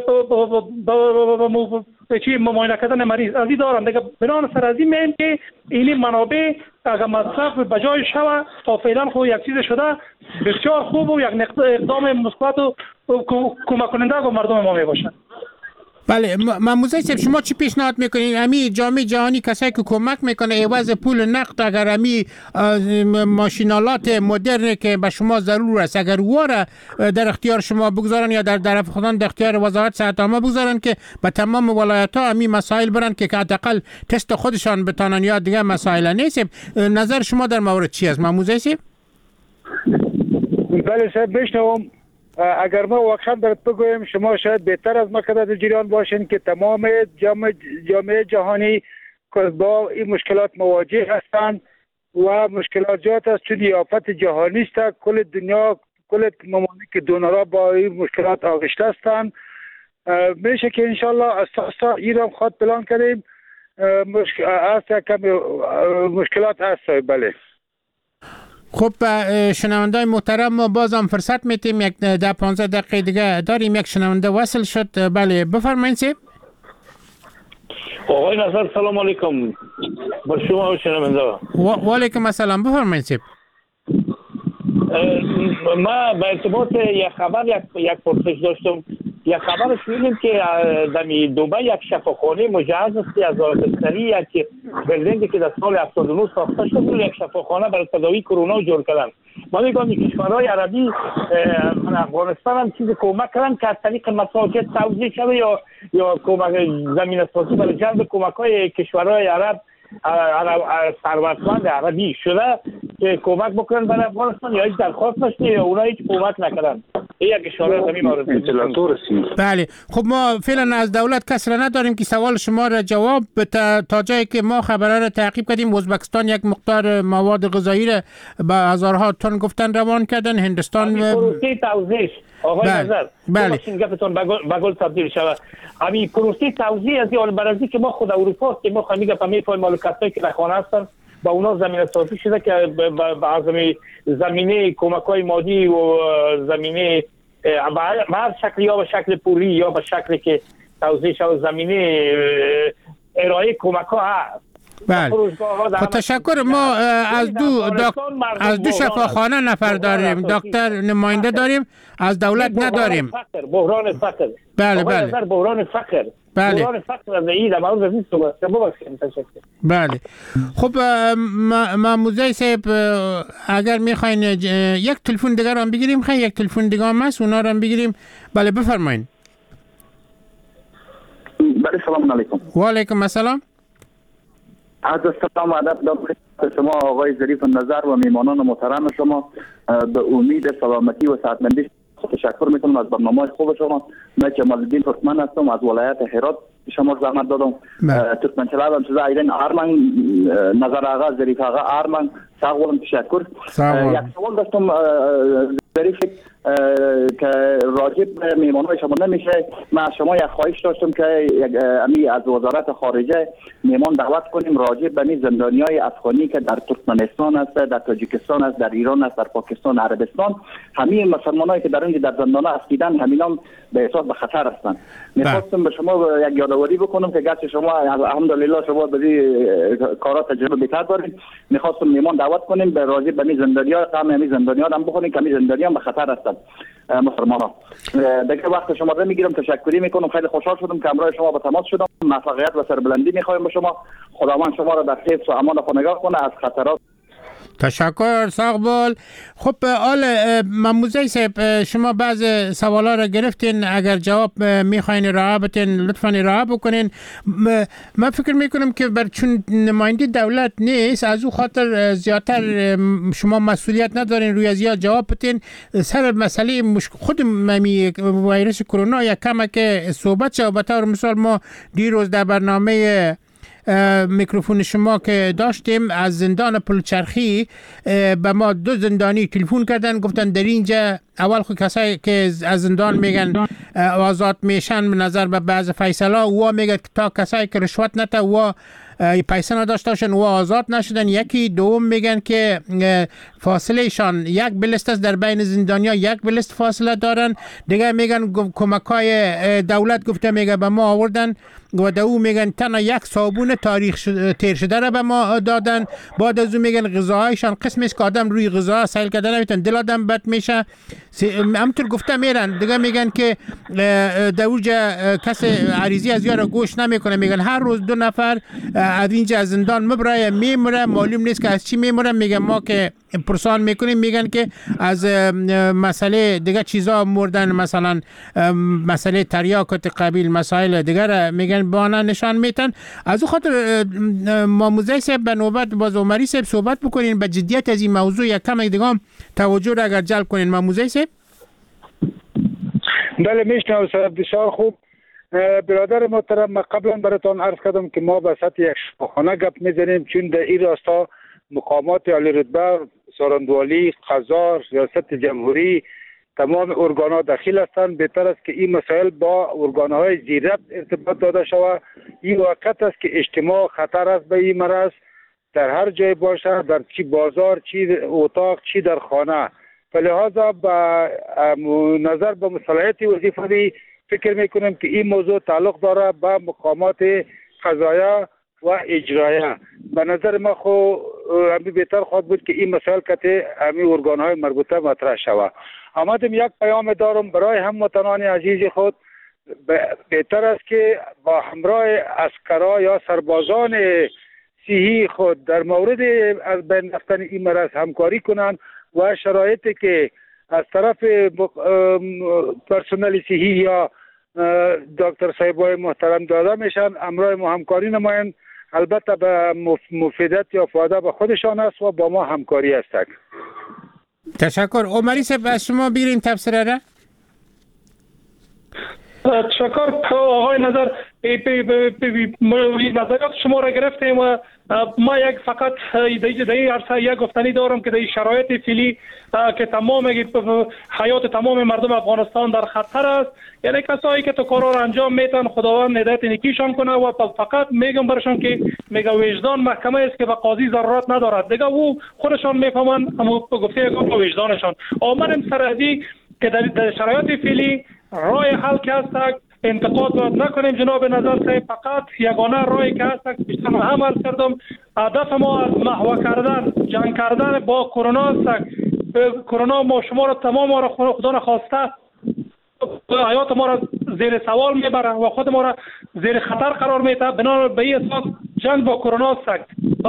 چی معاینه کردن مریض از این دارن دیگه. بنان سر از این میگیم که این منابع اگر مصرف به جای شود تا فعلا خود یک چیز شده بسیار خوب و یک اقدام مثبت و کمک کننده به مردم ما میباشد. بله، موزه صاحب شما چی پیشنهاد میکنین؟ امی جامعه جهانی کسایی که کمک میکنه عوض پول نقد اگر امی ماشینالات مدرن که به شما ضرور است اگر واره در اختیار شما بگذارن یا در طرف خودان در اختیار وزارت صحت عامه بگذارن که به تمام ولایت ها امی مسائل برن که حداقل تست خودشان بتانن یا دیگه مسائل نیست. نظر شما در مورد چی است موزه صاحب؟ بله صاحب بشنوم. اگر ما واقعا برات بگویم شما شاید بهتر از ما که در جریان باشین که تمام جامعه جهانی با این مشکلات مواجه هستند و مشکلات زیاد است چون آفت جهانی است. کل دنیا کل ممالک دونرها با این مشکلات آغشته هستند. میشه که انشالله اساسا ایران خود پلان کردیم مشکلات هست. بله خب شنوندای محترم ما بازم فرصت میتیم یک 10-15 دقیقه دیگه داریم. یک شنونده وصل شد. بله بفرمایید سیب. آقای نصر سلام علیکم با شما و شنونده. و علیکم السلام بفرمایید سیب. ما به ارتباط یک خبر یک پرسش داشتم. یک خبر شنیدیم که در دوبه یک شفاخانه مجهز است از آتش‌سری یک بلدینگی که در سال 79 ساخته شده بود، یک شفاخانه برای تداوی کرونا جور کردن. ما میگم کشورهای عربی افغانستان هم چیز کمک کردن که از طریق مساجد توزیع شده یا کمک زمین سازی برای جلب کمک‌های کشورهای عرب ثروتمند عربی شده که کمک بکنن برای افغانستان یا هیچ درخواست نشده یا اونا هیچ کمک نکردن. این یک اشاره از همین مورد. بله خب ما فعلا از دولت کس را نداریم که سوال شما را جواب تا جایی که ما خبرها را تعقیب کردیم. ازبکستان یک مقدار مواد غذایی را به هزارها تن گفتن روان کردن. هندوستان پروسه توزیع آقای نظر ماشین گفتون بگل تبدیل شود. همین پروسه توزیع از این برازی که ما خود اروپا که ما خمیگه فهمیفای مالکاتایی که در خانه هستن با اونا زمینه سازی شده که به زمینه کمک‌های مادی و زمینه به هر شکل یا به شکل پولی یا به شکلی که توزیع شود زمینه ارائه کمک‌ها هست. بله خب تشکر. ما از دو شفاخانه نفر داریم، دکتر نماینده داریم، از دولت نداریم. بحران فقر. بله بله بحران فقر. بله. بحران فقر از این در مورد این صحبت تشکر. بله خب موزه صاحب اگر میخواین یک تلفن دیگر هم بگیریم، خیلی یک تلفن دیگر هم هست اونا رو هم بگیریم. بله بفرمایید. بله سلام علیکم. و علیکم السلام. از سلام و ادب دارم شما آقای ظریف نظر و میمانان محترم شما. به امید سلامتی و صحتمندی تشکر میکنم از برنامه خوب شما. من جمال الدین ترکمن هستم از ولایت هرات شما زحمت دادم. ترکمنچلاب هم چیزا ایران آرمان نظر آقا ظریف آقا آرمان ساغولم تشکر. یک سوال داشتم ظریف که راجب میمانای شما نمیشه. من شما یک خواهش داشتم که امی از وزارت خارجه میمان دعوت کنیم راجب به می زندانیای افغانی که در ترکمنستان است، در تاجیکستان است، در ایران است، در پاکستان، عربستان، همین مسلمانایی که در اونجا در زندان اسیدن همینام به حساب خطر هستند. میخواستم به شما یک یادآوری بکنم که گرچه شما الحمدلله شما به کارا تجربه بیشتر دارید، میخواستم میمان دعوت کنیم به راجب به می زندانیای قام می زندانیان هم بخونیم که می زندانیان به خطر هستند. مسلمانان. دیگه وقت شما رو میگیرم، تشکری میکنم. خیلی خوشحال شدم که همراه شما به تماس شدم. موفقیت و سربلندی میخوایم به شما. خداوند شما را در حفظ و امان خود نگاه کنه از خطرات. تشکر ساقبال. خب مموزه صاحب، شما بعض سوالا را گرفتین، اگر جواب میخواین ارائه بدین لطفا ارائه بکنین. من فکر میکنم که چون نماینده دولت نیست از او خاطر زیادتر شما مسئولیت ندارین روی زیاد جواب بدین. سر مسئله خود ویروس کرونا یک کمه که صحبت شد. به طور مثال ما دیروز در برنامه میکروفون شما که داشتیم از زندان پلچرخی به ما 2 زندانی تلفن کردن، گفتن در اینجا اول خود کسایی که از زندان میگن آزاد میشن به نظر به بعض فیصله و میگه تا کسایی که رشوت نته و پیسه نداشته باشن و آزاد نشدن. یکی دوم میگن که فاصله شان 1 بلست است، در بین زندانیا 1 بلست فاصله دارن. دیگه میگن کمکای دولت گفته میگه به ما آوردن و دو میگن تنها 1 صابون تاریخ تیر شده را به ما دادن. بعد از اون میگن غذاهایشان قسمی است که آدم روی غذا سیل کرده نمیتون، دل آدم بد میشه. همطور گفته میرن. دیگه میگن که در اونجا کسی عریضی از یارو گوش نمیکنه. میگن هر روز 2 نفر از اینجا از زندان مبره میموره، معلوم نیست که از چی میموره. میگن ما که پرسان میکنیم میگن که از مسئله دیگه چیزا مردن، مثلا مسئله تریاک و قبیل مسائل دیگر میگن بانه نشان میتن. از او خاطر ماموزه صاحب به نوبت باز عمری صاحب صحبت بکنین به جدیت از این موضوع یک کم دیگه هم توجه را اگر جلب کنین. ماموزه صاحب. بله میشنم صاحب، بسیار خوب. برادر محترم، من قبلا براتون عرض کردم که ما به سطح یک شفاخانه گپ میزنیم، چون در این راستا مقامات عالی رتبه، سارندوالی، قضا، ریاست جمهوری، تمام ارگان‌ها دخیل هستند. بهتر است که این مسائل با ارگان‌های زیرربط ارتباط داده شود. این وقت است که اجتماع خطر است به این مرض، در هر جای باشه، در چی بازار، چی اتاق، چی در خانه. فلهذا با نظر به مصالحت وظیفوی فکر میکنم که این موضوع تعلق داره به مقامات قضاییه و اجراییه. به نظر ما همی بهتر خواهد بود که این مسائل که همی ارگان‌های مربوطه مطرح شود. آمدم یک پیام دارم برای هموطنان عزیز خود. بهتر است که با همراه عسکرا یا سربازان صحی خود در مورد از بین رفتن این مرض همکاری کنند و شرایطی که از طرف پرسنل صحی یا دکتر صاحبای محترم داده میشن همراه ما همکاری نمایند. البته به مفیدت یا فایده به خودشان است و با ما همکاری هستند. تشکر. عمری صاحب از شما بگیریم تبصره را. تشکر آقای نظر، نظریات شما را گرفتیم و ما یک فقط در این عرصه یک گفتنی دارم که در شرایط فعلی که تمام حیات تمام مردم افغانستان در خطر است. یعنی کسایی که تو کارا را انجام میتن خداوند هدایت نیکیشان کنه و فقط میگم برشان که میگه وجدان محکمه است که به قاضی ضرورت ندارد. دیگه او خودشان میفهمن، همون گفته یک وجدانشان. آمدیم سر ازی که در شرایط فعلی راه حل که هست انتقاد نکنیم جناب نظر صاحب. فقط یگانه راهی که هست بیشتر هم عرض کردم، هدف ما از محو کردن جنگ کردن با کرونا است. کرونا ما شما را تمام ما را خدا نخواسته حیات ما را زیر سوال میبره و خود ما را زیر خطر قرار میده. بنا به این اساس جنگ با کرونا است.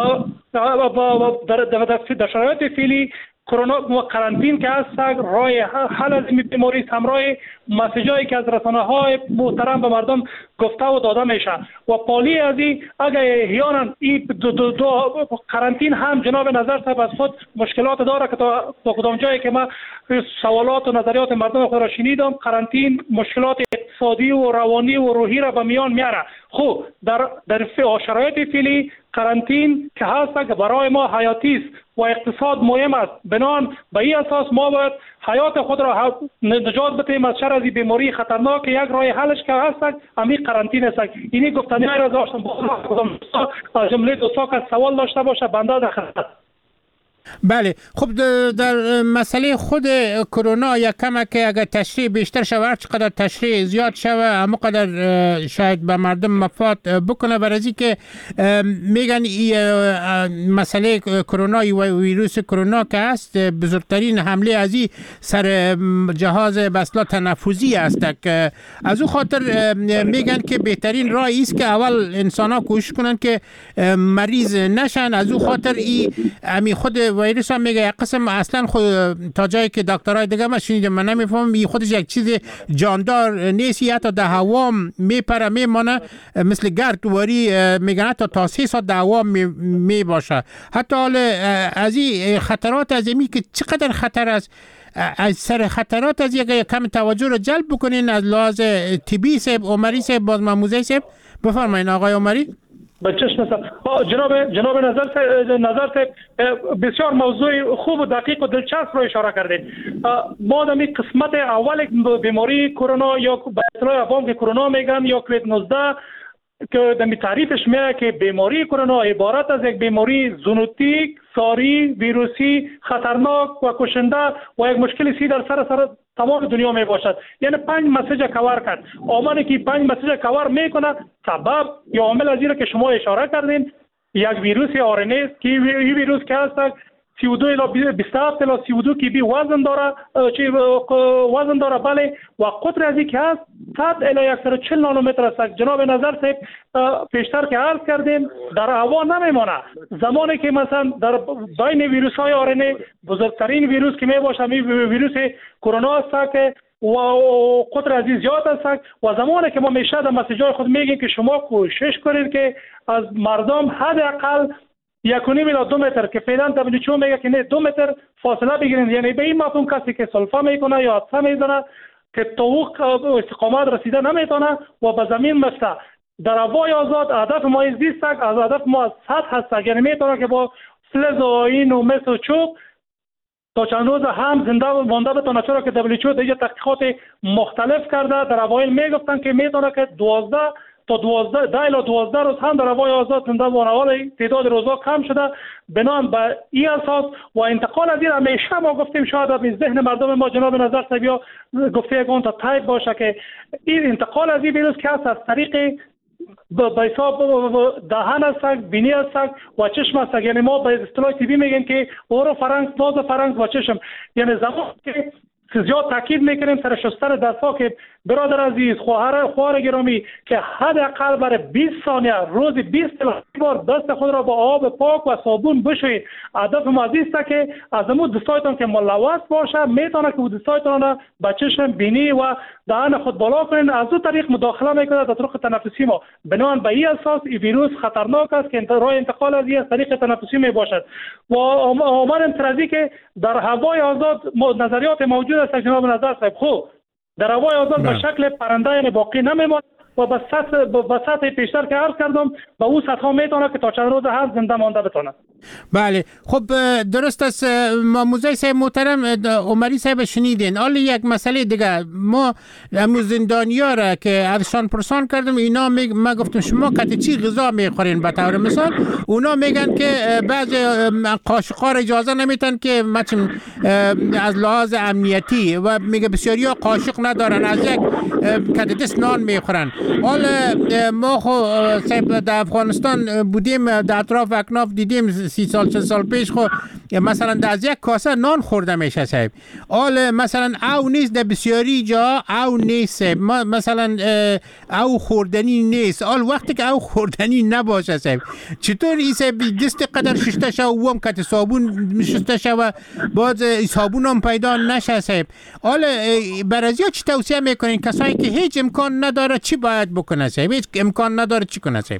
در شرایط فعلی کرونا و قرنطین که هست راه حل از این بیماری است. همراه مسیجایی که از رسانه‌های محترم به مردم گفته و داده میشه و پالی از این اگر احیانا این دو قرنطین هم جناب نظر صاحب از خود مشکلات داره که تا کدام جایی که من سوالات و نظریات مردم خود را شنیدم، قرنطین مشکلات اقتصادی و روانی و روحی را به میان میاره. خب در شرایط فعلی قرنطین که هست که برای ما حیاتی است و اقتصاد مهم است. بنان به این اساس ما باید حیات خود را نجات بدهیم از شر از این بیماری خطرناک. یک راه حلش که هست همین قرنطین است. اینی گفتنی را داشتم از جمله دوستا که سوال داشته باشه بنده در خدمت. بله. خب در مسئله خود کرونا یک کمک اگر تشریح بیشتر شود، هر چقدر تشریح زیاد شود اما قدر شاید به مردم مفاد بکنه. برای که میگن مسئله کرونا و ویروس کرونا که است بزرگترین حمله از این سر جهاز بسلا تنفسی است که از او خاطر میگن که بهترین راه است که اول انسان ها کوشش کنن که مریض نشن. از او خاطر این خود ویروس هم میگه یک قسم اصلا خود تا جایی که دکترای دیگه ما شنیدم من نمیفهمم این خودش یک چیز جاندار نیست، حتی در هوا میپره میمانه مثل گردواری میگن تا 3 ساعت در هوا می باشه. حتی حال از این خطرات از این که چقدر خطر است، از سر خطرات از یک کم توجه رو جلب بکنین از لحاظ طبی صاحب عمری صاحب باز موزه صاحب بفرمایید آقای عمری. جناب نظر بسیار موضوع خوب و دقیق و دلچسب رو اشاره کردید. ما در این قسمت اول بیماری کرونا یا به اصطلاح عوام که کرونا میگن یا کووید 19 که در تعریفش میگه که بیماری کرونا عبارت از یک بیماری زونوتیک، ساری، ویروسی، خطرناک و کشنده و یک مشکل سی در سر تمام دنیا می باشد. یعنی 5 مسیج کور کرد. آمده که 5 مسیج کور میکنه سبب یا عامل از این که شما اشاره کردین یک ویروس آرنه است که این ویروس که هست 32 الی 27 الی 32 کیبی وزن داره بله و قطر از این که هست 100 الی 140 نانومتر است. جناب نظر صاحب پیشتر که عرض کردیم در هوا نمیمونه. زمانی که مثلا در بین ویروس های آرنه بزرگترین ویروس که می باشه ویروس کرونا است که و قطر از این زیاد است و زمانی که ما میشه در مسیجای خود میگیم که شما کوشش کنید که از مردم حداقل 1.5 الی 2 متر که فعلا WHO میگه که نه 2 متر فاصله بگیرید. یعنی به این مفهوم کسی که سلفا میکنه یا عطسه میزنه که طوق استقامت رسیده نمیتونه و به زمین مسته در هوای آزاد هدف ما از دیستک از هدف ما از سطح هست. یعنی میتونه که با فلز و آیین و مس و چوب تا چند روز هم زنده مانده بتونه، چرا که WHO دیگه تحقیقات مختلف کرده در اوایل میگفتن که میتونه که 12 الی 12 روز هم در هوای آزاد زنده بمونه. حالا تعداد روزها کم شده بنابراین به این اساس و انتقال از این همیشه ما گفتیم شاید از ذهن مردم ما جناب نظر صاحب گفته اون تا تایپ باشه که این انتقال از این ویروس که هست از طریق به حساب دهن است، بینی است و چشم است. یعنی ما به اصطلاح طبی میگیم که اورو فرنگس، ناز فرنگس و چشم. یعنی زمان که زیاد تاکید میکنیم سر شستن دست‌ها که برادر عزیز خواهر گرامی که حداقل برای 20 ثانیه روز 20 بار دست خود را با آب پاک و صابون بشویید. هدف ما است که از اون دستایتون که ملوث باشه میتونه که دستایتون را به چشم، بینی و دهن خود بالا کنین، از اون طریق مداخله میکنه در طرق تنفسی ما. بنابراین به این اساس این ویروس خطرناک است که راه انتقال از این طریق تنفسی می باشد و آمدن ترازی که در هوای آزاد نظریات موجود است جناب نظر صاحب. خوب در هوای آزاد به شکل پرنده یعنی باقی نمیماند و به سطح پیشتر که عرض کردم به اون سطح میتونه که تا چند روز هست زنده مانده بتونه. بله خب درست است. موزه صاحب محترم عمری صاحب شنیدین. حالا یک مسئله دیگه ما زندانیا را که ازشان پرسان کردم اینا ما گفتم شما کتی چی غذا میخورین به طور مثال اونا میگن که بعضی قاشقا را اجازه نمیتن که مثلا از لحاظ امنیتی و میگه بسیاری ها قاشق ندارن از یک کتی دست نان میخورن. حالا ما خو در افغانستان بودیم در اطراف اکناف دیدیم 30 سال 40 سال پیش خو مثلا در یک کاسه نان خورده میشه صاحب. حالا مثلا او نیست در بسیاری جا او نیست مثلا او خوردنی نیست. حال وقتی که او خوردنی نباشه صاحب چطور این صاحب دست قدر شسته شو و هم کت صابون شسته شو و باز صابون هم پیدا نشه صاحب. حالا برازیا چی توصیه میکنین کسایی که هیچ امکان نداره چی باید بکنه صاحب؟ هیچ امکان نداره چی کنه صاحب؟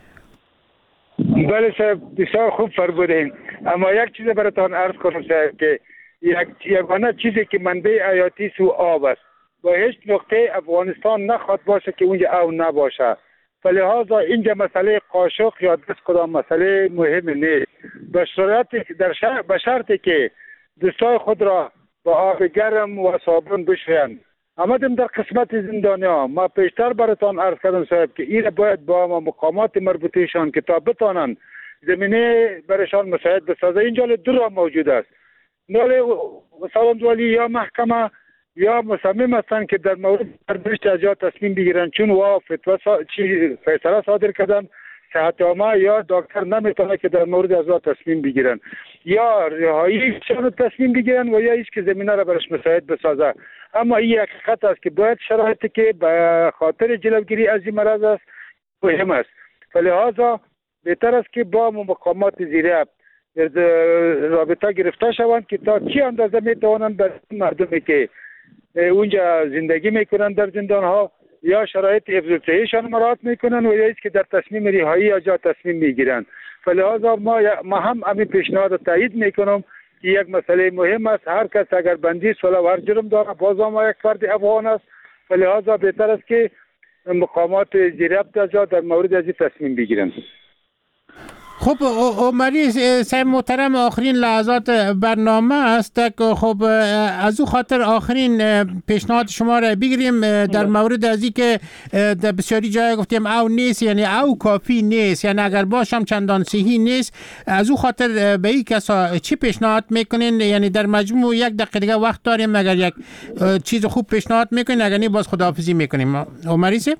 بله صاحب بسیار خوب فرمودین. اما یک چیز براتون عرض کنم صاحب که یگانه چیزی که منبع حیاتی سو آب است و هیچ نقطه افغانستان نخواد باشه که اونجا او نباشه. فلهذا اینجا مسئله قاشق یا دست کدام مسئله مهم نیست. به شرطی که دستای خود را با آب گرم و صابون بشویند. آمدیم در قسمت زندانیا ما پیشتر براتون عرض کردم صاحب که این باید با مقامات مربوطهشان که تا بتانن زمینه برشان مساعد بسازه. اینجا دو راه موجود است. ناله سالمدوالی یا محکمه یا مصمم هستند که در مورد سرنوشت از جا تصمیم بگیرن، چون وا فتوا فیصله صادر کردن صحت عامه یا دکتر نمیتونه که در مورد از جا تصمیم بگیرن یا رهایی شان تصمیم بگیرن و یا هیچ که زمینه را برش مساعد بسازه. اما این حقیقت است که باید شرایطی که به خاطر جلوگیری از این مرض است مهم است. لذا بهتر است که با مقامات زیر رابطه گرفته شوند که تا چی اندازه میتوانند به مردمی که اونجا زندگی میکنن در زندان ها یا شرایط افزودهایشان مراعات میکنن و یا که در تصمیم رهایی یا جا تصمیم میگیرن. فلذا ما هم همین پیشنهاد تایید میکنم که یک مسئله مهم است. هر کس اگر بندیست و هر جرم داره باز ما یک فرد افغان است. فلذا بهتر است که مقامات زیر رابطه در مورد از تصمیم بگیرن. خب عمری صاحب محترم، آخرین لحظات برنامه است. خب از او خاطر آخرین پیشنهاد شما را بگیریم در مورد از اینکه در بسیاری جای گفتیم او نیست، یعنی او کافی نیست، یعنی اگر باشم چندان صحیح نیست. از او خاطر به این کسا چی پیشنهاد میکنین؟ یعنی در مجموع یک دقیقه دیگه وقت داریم، اگر یک چیز خوب پیشنهاد میکنین، اگر نه باز خداحافظی میکنیم. عمری صاحب.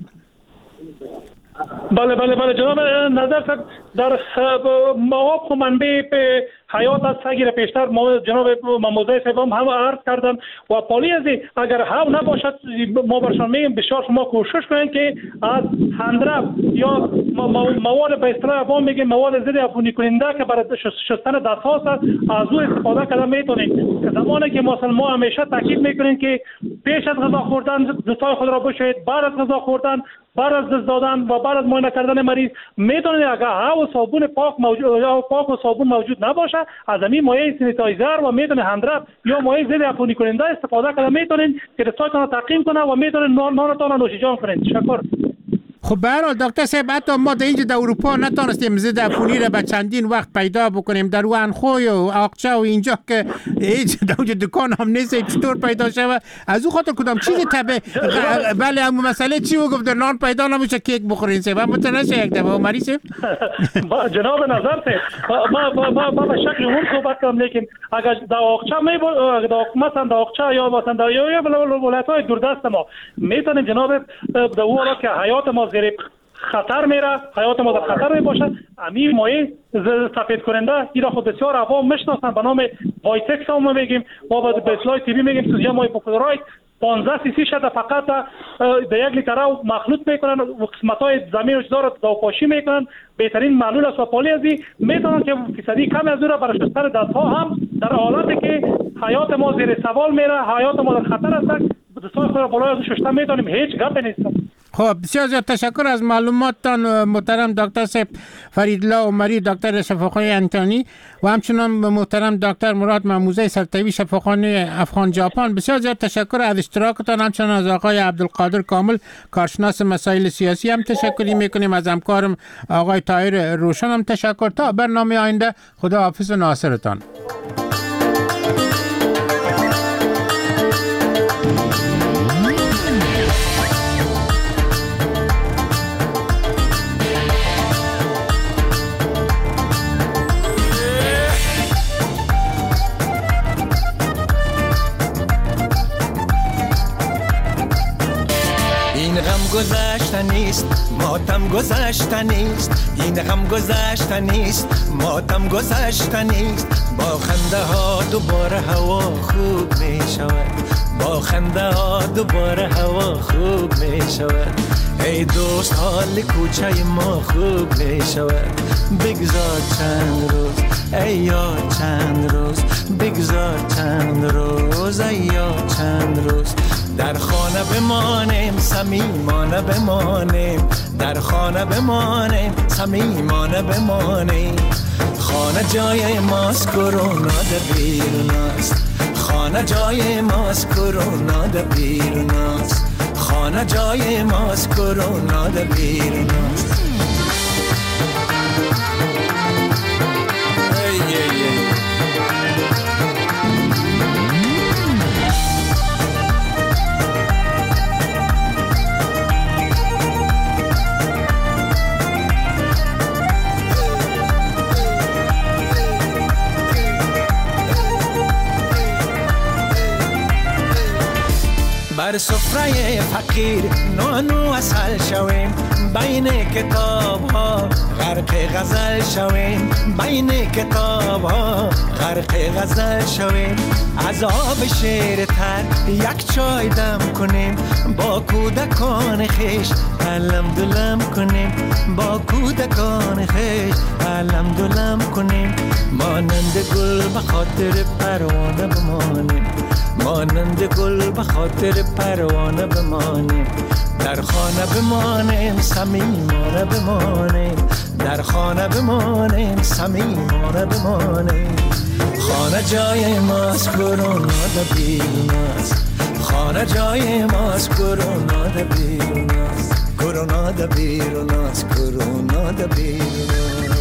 بله جناب نظر در مواب منبع به حیات از سگیر پیشتر جناب موضوع صاحب هم عرض کردن و پالی از اگر هاو نباشد ما برشان میگیم بسیار شما کوشش کنید که از هندرب یا مواد به اصطلاح افغان میگیم مواد ضد عفونی کننده که برای شستن دست است از او استفاده کردن میتونید. که زمانی که مثلا ما همیشه تاکید میکنیم که پیش از غذا خوردن دستای خود را بشویید، بعد از غذا خوردن، بعد از دست دادن و بعد از معاینه کردن مریض میتونید اگر هوا و صابون پاک موجود یا پاک و صابون موجود نباشه از همین مایع سانیتایزر و میتونید هندرب یا مایع ضد عفونی کننده استفاده کنید، میتونید که دستاتون را تعقیم کنه و میتونید نانتون را نوشیجان کنید. تشکر. خب به هر حال دکتر صاحب حتی ما در اینجا در اروپا نتونستیم ضد عفونی را به چندین وقت پیدا بکنیم. در وانخوی و آقچه و اینجا که هیچ دکان هم نیست چطور پیدا شود. از او خاطر کدام چیز تبه بله هم مسئله چی و گفت در نان پیدا نمیشه کیک بخورین صاحب هم متنشه یک دفعه عمری صاحب. جناب نظر صاحب ما به شکل عموم صحبت کنم، لیکن اگر در آقچه مثلا در آقچه یا مثلا در ولایت‌های دوردست ما میتونیم جناب در اون که حیات ما زیر خطر میره، حیات ما در خطر میباشه، همین مایع سفید کننده ایرا خود بسیار عوام میشناسن به نام وایتکس هم میگیم ما به اصطلاح تیبی میگیم سودیم هایپوکلوراید 15 سی سی شده فقط در یک لیتر مخلوط میکنن و قسمت‌های زمین و چیزا رو داوپاشی میکنن. بهترین معلول است و پالی ازی میتونن که فیصدی کم از اون را برای شستن دست‌ها هم در حالتی که حیات ما زیر سوال میره، حیات ما در خطر است، دست‌های خود را بالای از شستن میتونیم، هیچ گپی نیست. خب بسیار زیاد تشکر از معلوماتتان محترم دکتر صاحب فریدالله عمری، دکتر شفاخانه انتانی و همچنان محترم دکتر مراد محموزه سلطوی شفاخانه افغان ژاپن. بسیار زیاد تشکر از اشتراکتان. همچنان از آقای عبدالقادر کامل کارشناس مسائل سیاسی هم تشکری میکنیم. از همکارم آقای طاهر روشن هم تشکر. تا برنامه آینده خدا حافظ و ناصرتان. گذشته نیست ماتم گذشته نیست، این غم گذشته نیست ماتم گذشته نیست. با خنده ها دوباره هوا خوب می شود، با خنده ها دوباره هوا خوب می شود. ای دوست حال کوچه ما خوب می شود. بگذار چند روز ای یار چند روز، بگذار چند روز ای یار چند روز. در خانه بمانیم صمیمانه بمانیم، در خانه بمانیم صمیمانه بمانیم. خانه جای ماست کرونا در بیرون است، خانه جای ماست کرونا در بیرون است، خانه جای ماست کرونا در بیرون است. بر سفره فقیر نان و عسل شویم بین کتاب ها غرق غزل شویم بین کتاب ها غرق غزل شویم از آب شیر تر یک چای دم کنیم با کودکان خیش علم دلم کنیم با کودکان خیش علم دلم کنیم مانند گل به خاطر پروانه بمانیم مانند گل به خاطر پروانه بمانیم در خانه بمانیم صمیمانه بمانیم در خانه بمانیم صمیمانه بمانیم خانه جای ماست کرونا ده بیرون است خانه جای ماست کرونا ده بیرون است کرونا ده بیرون است کرونا ده بیرون است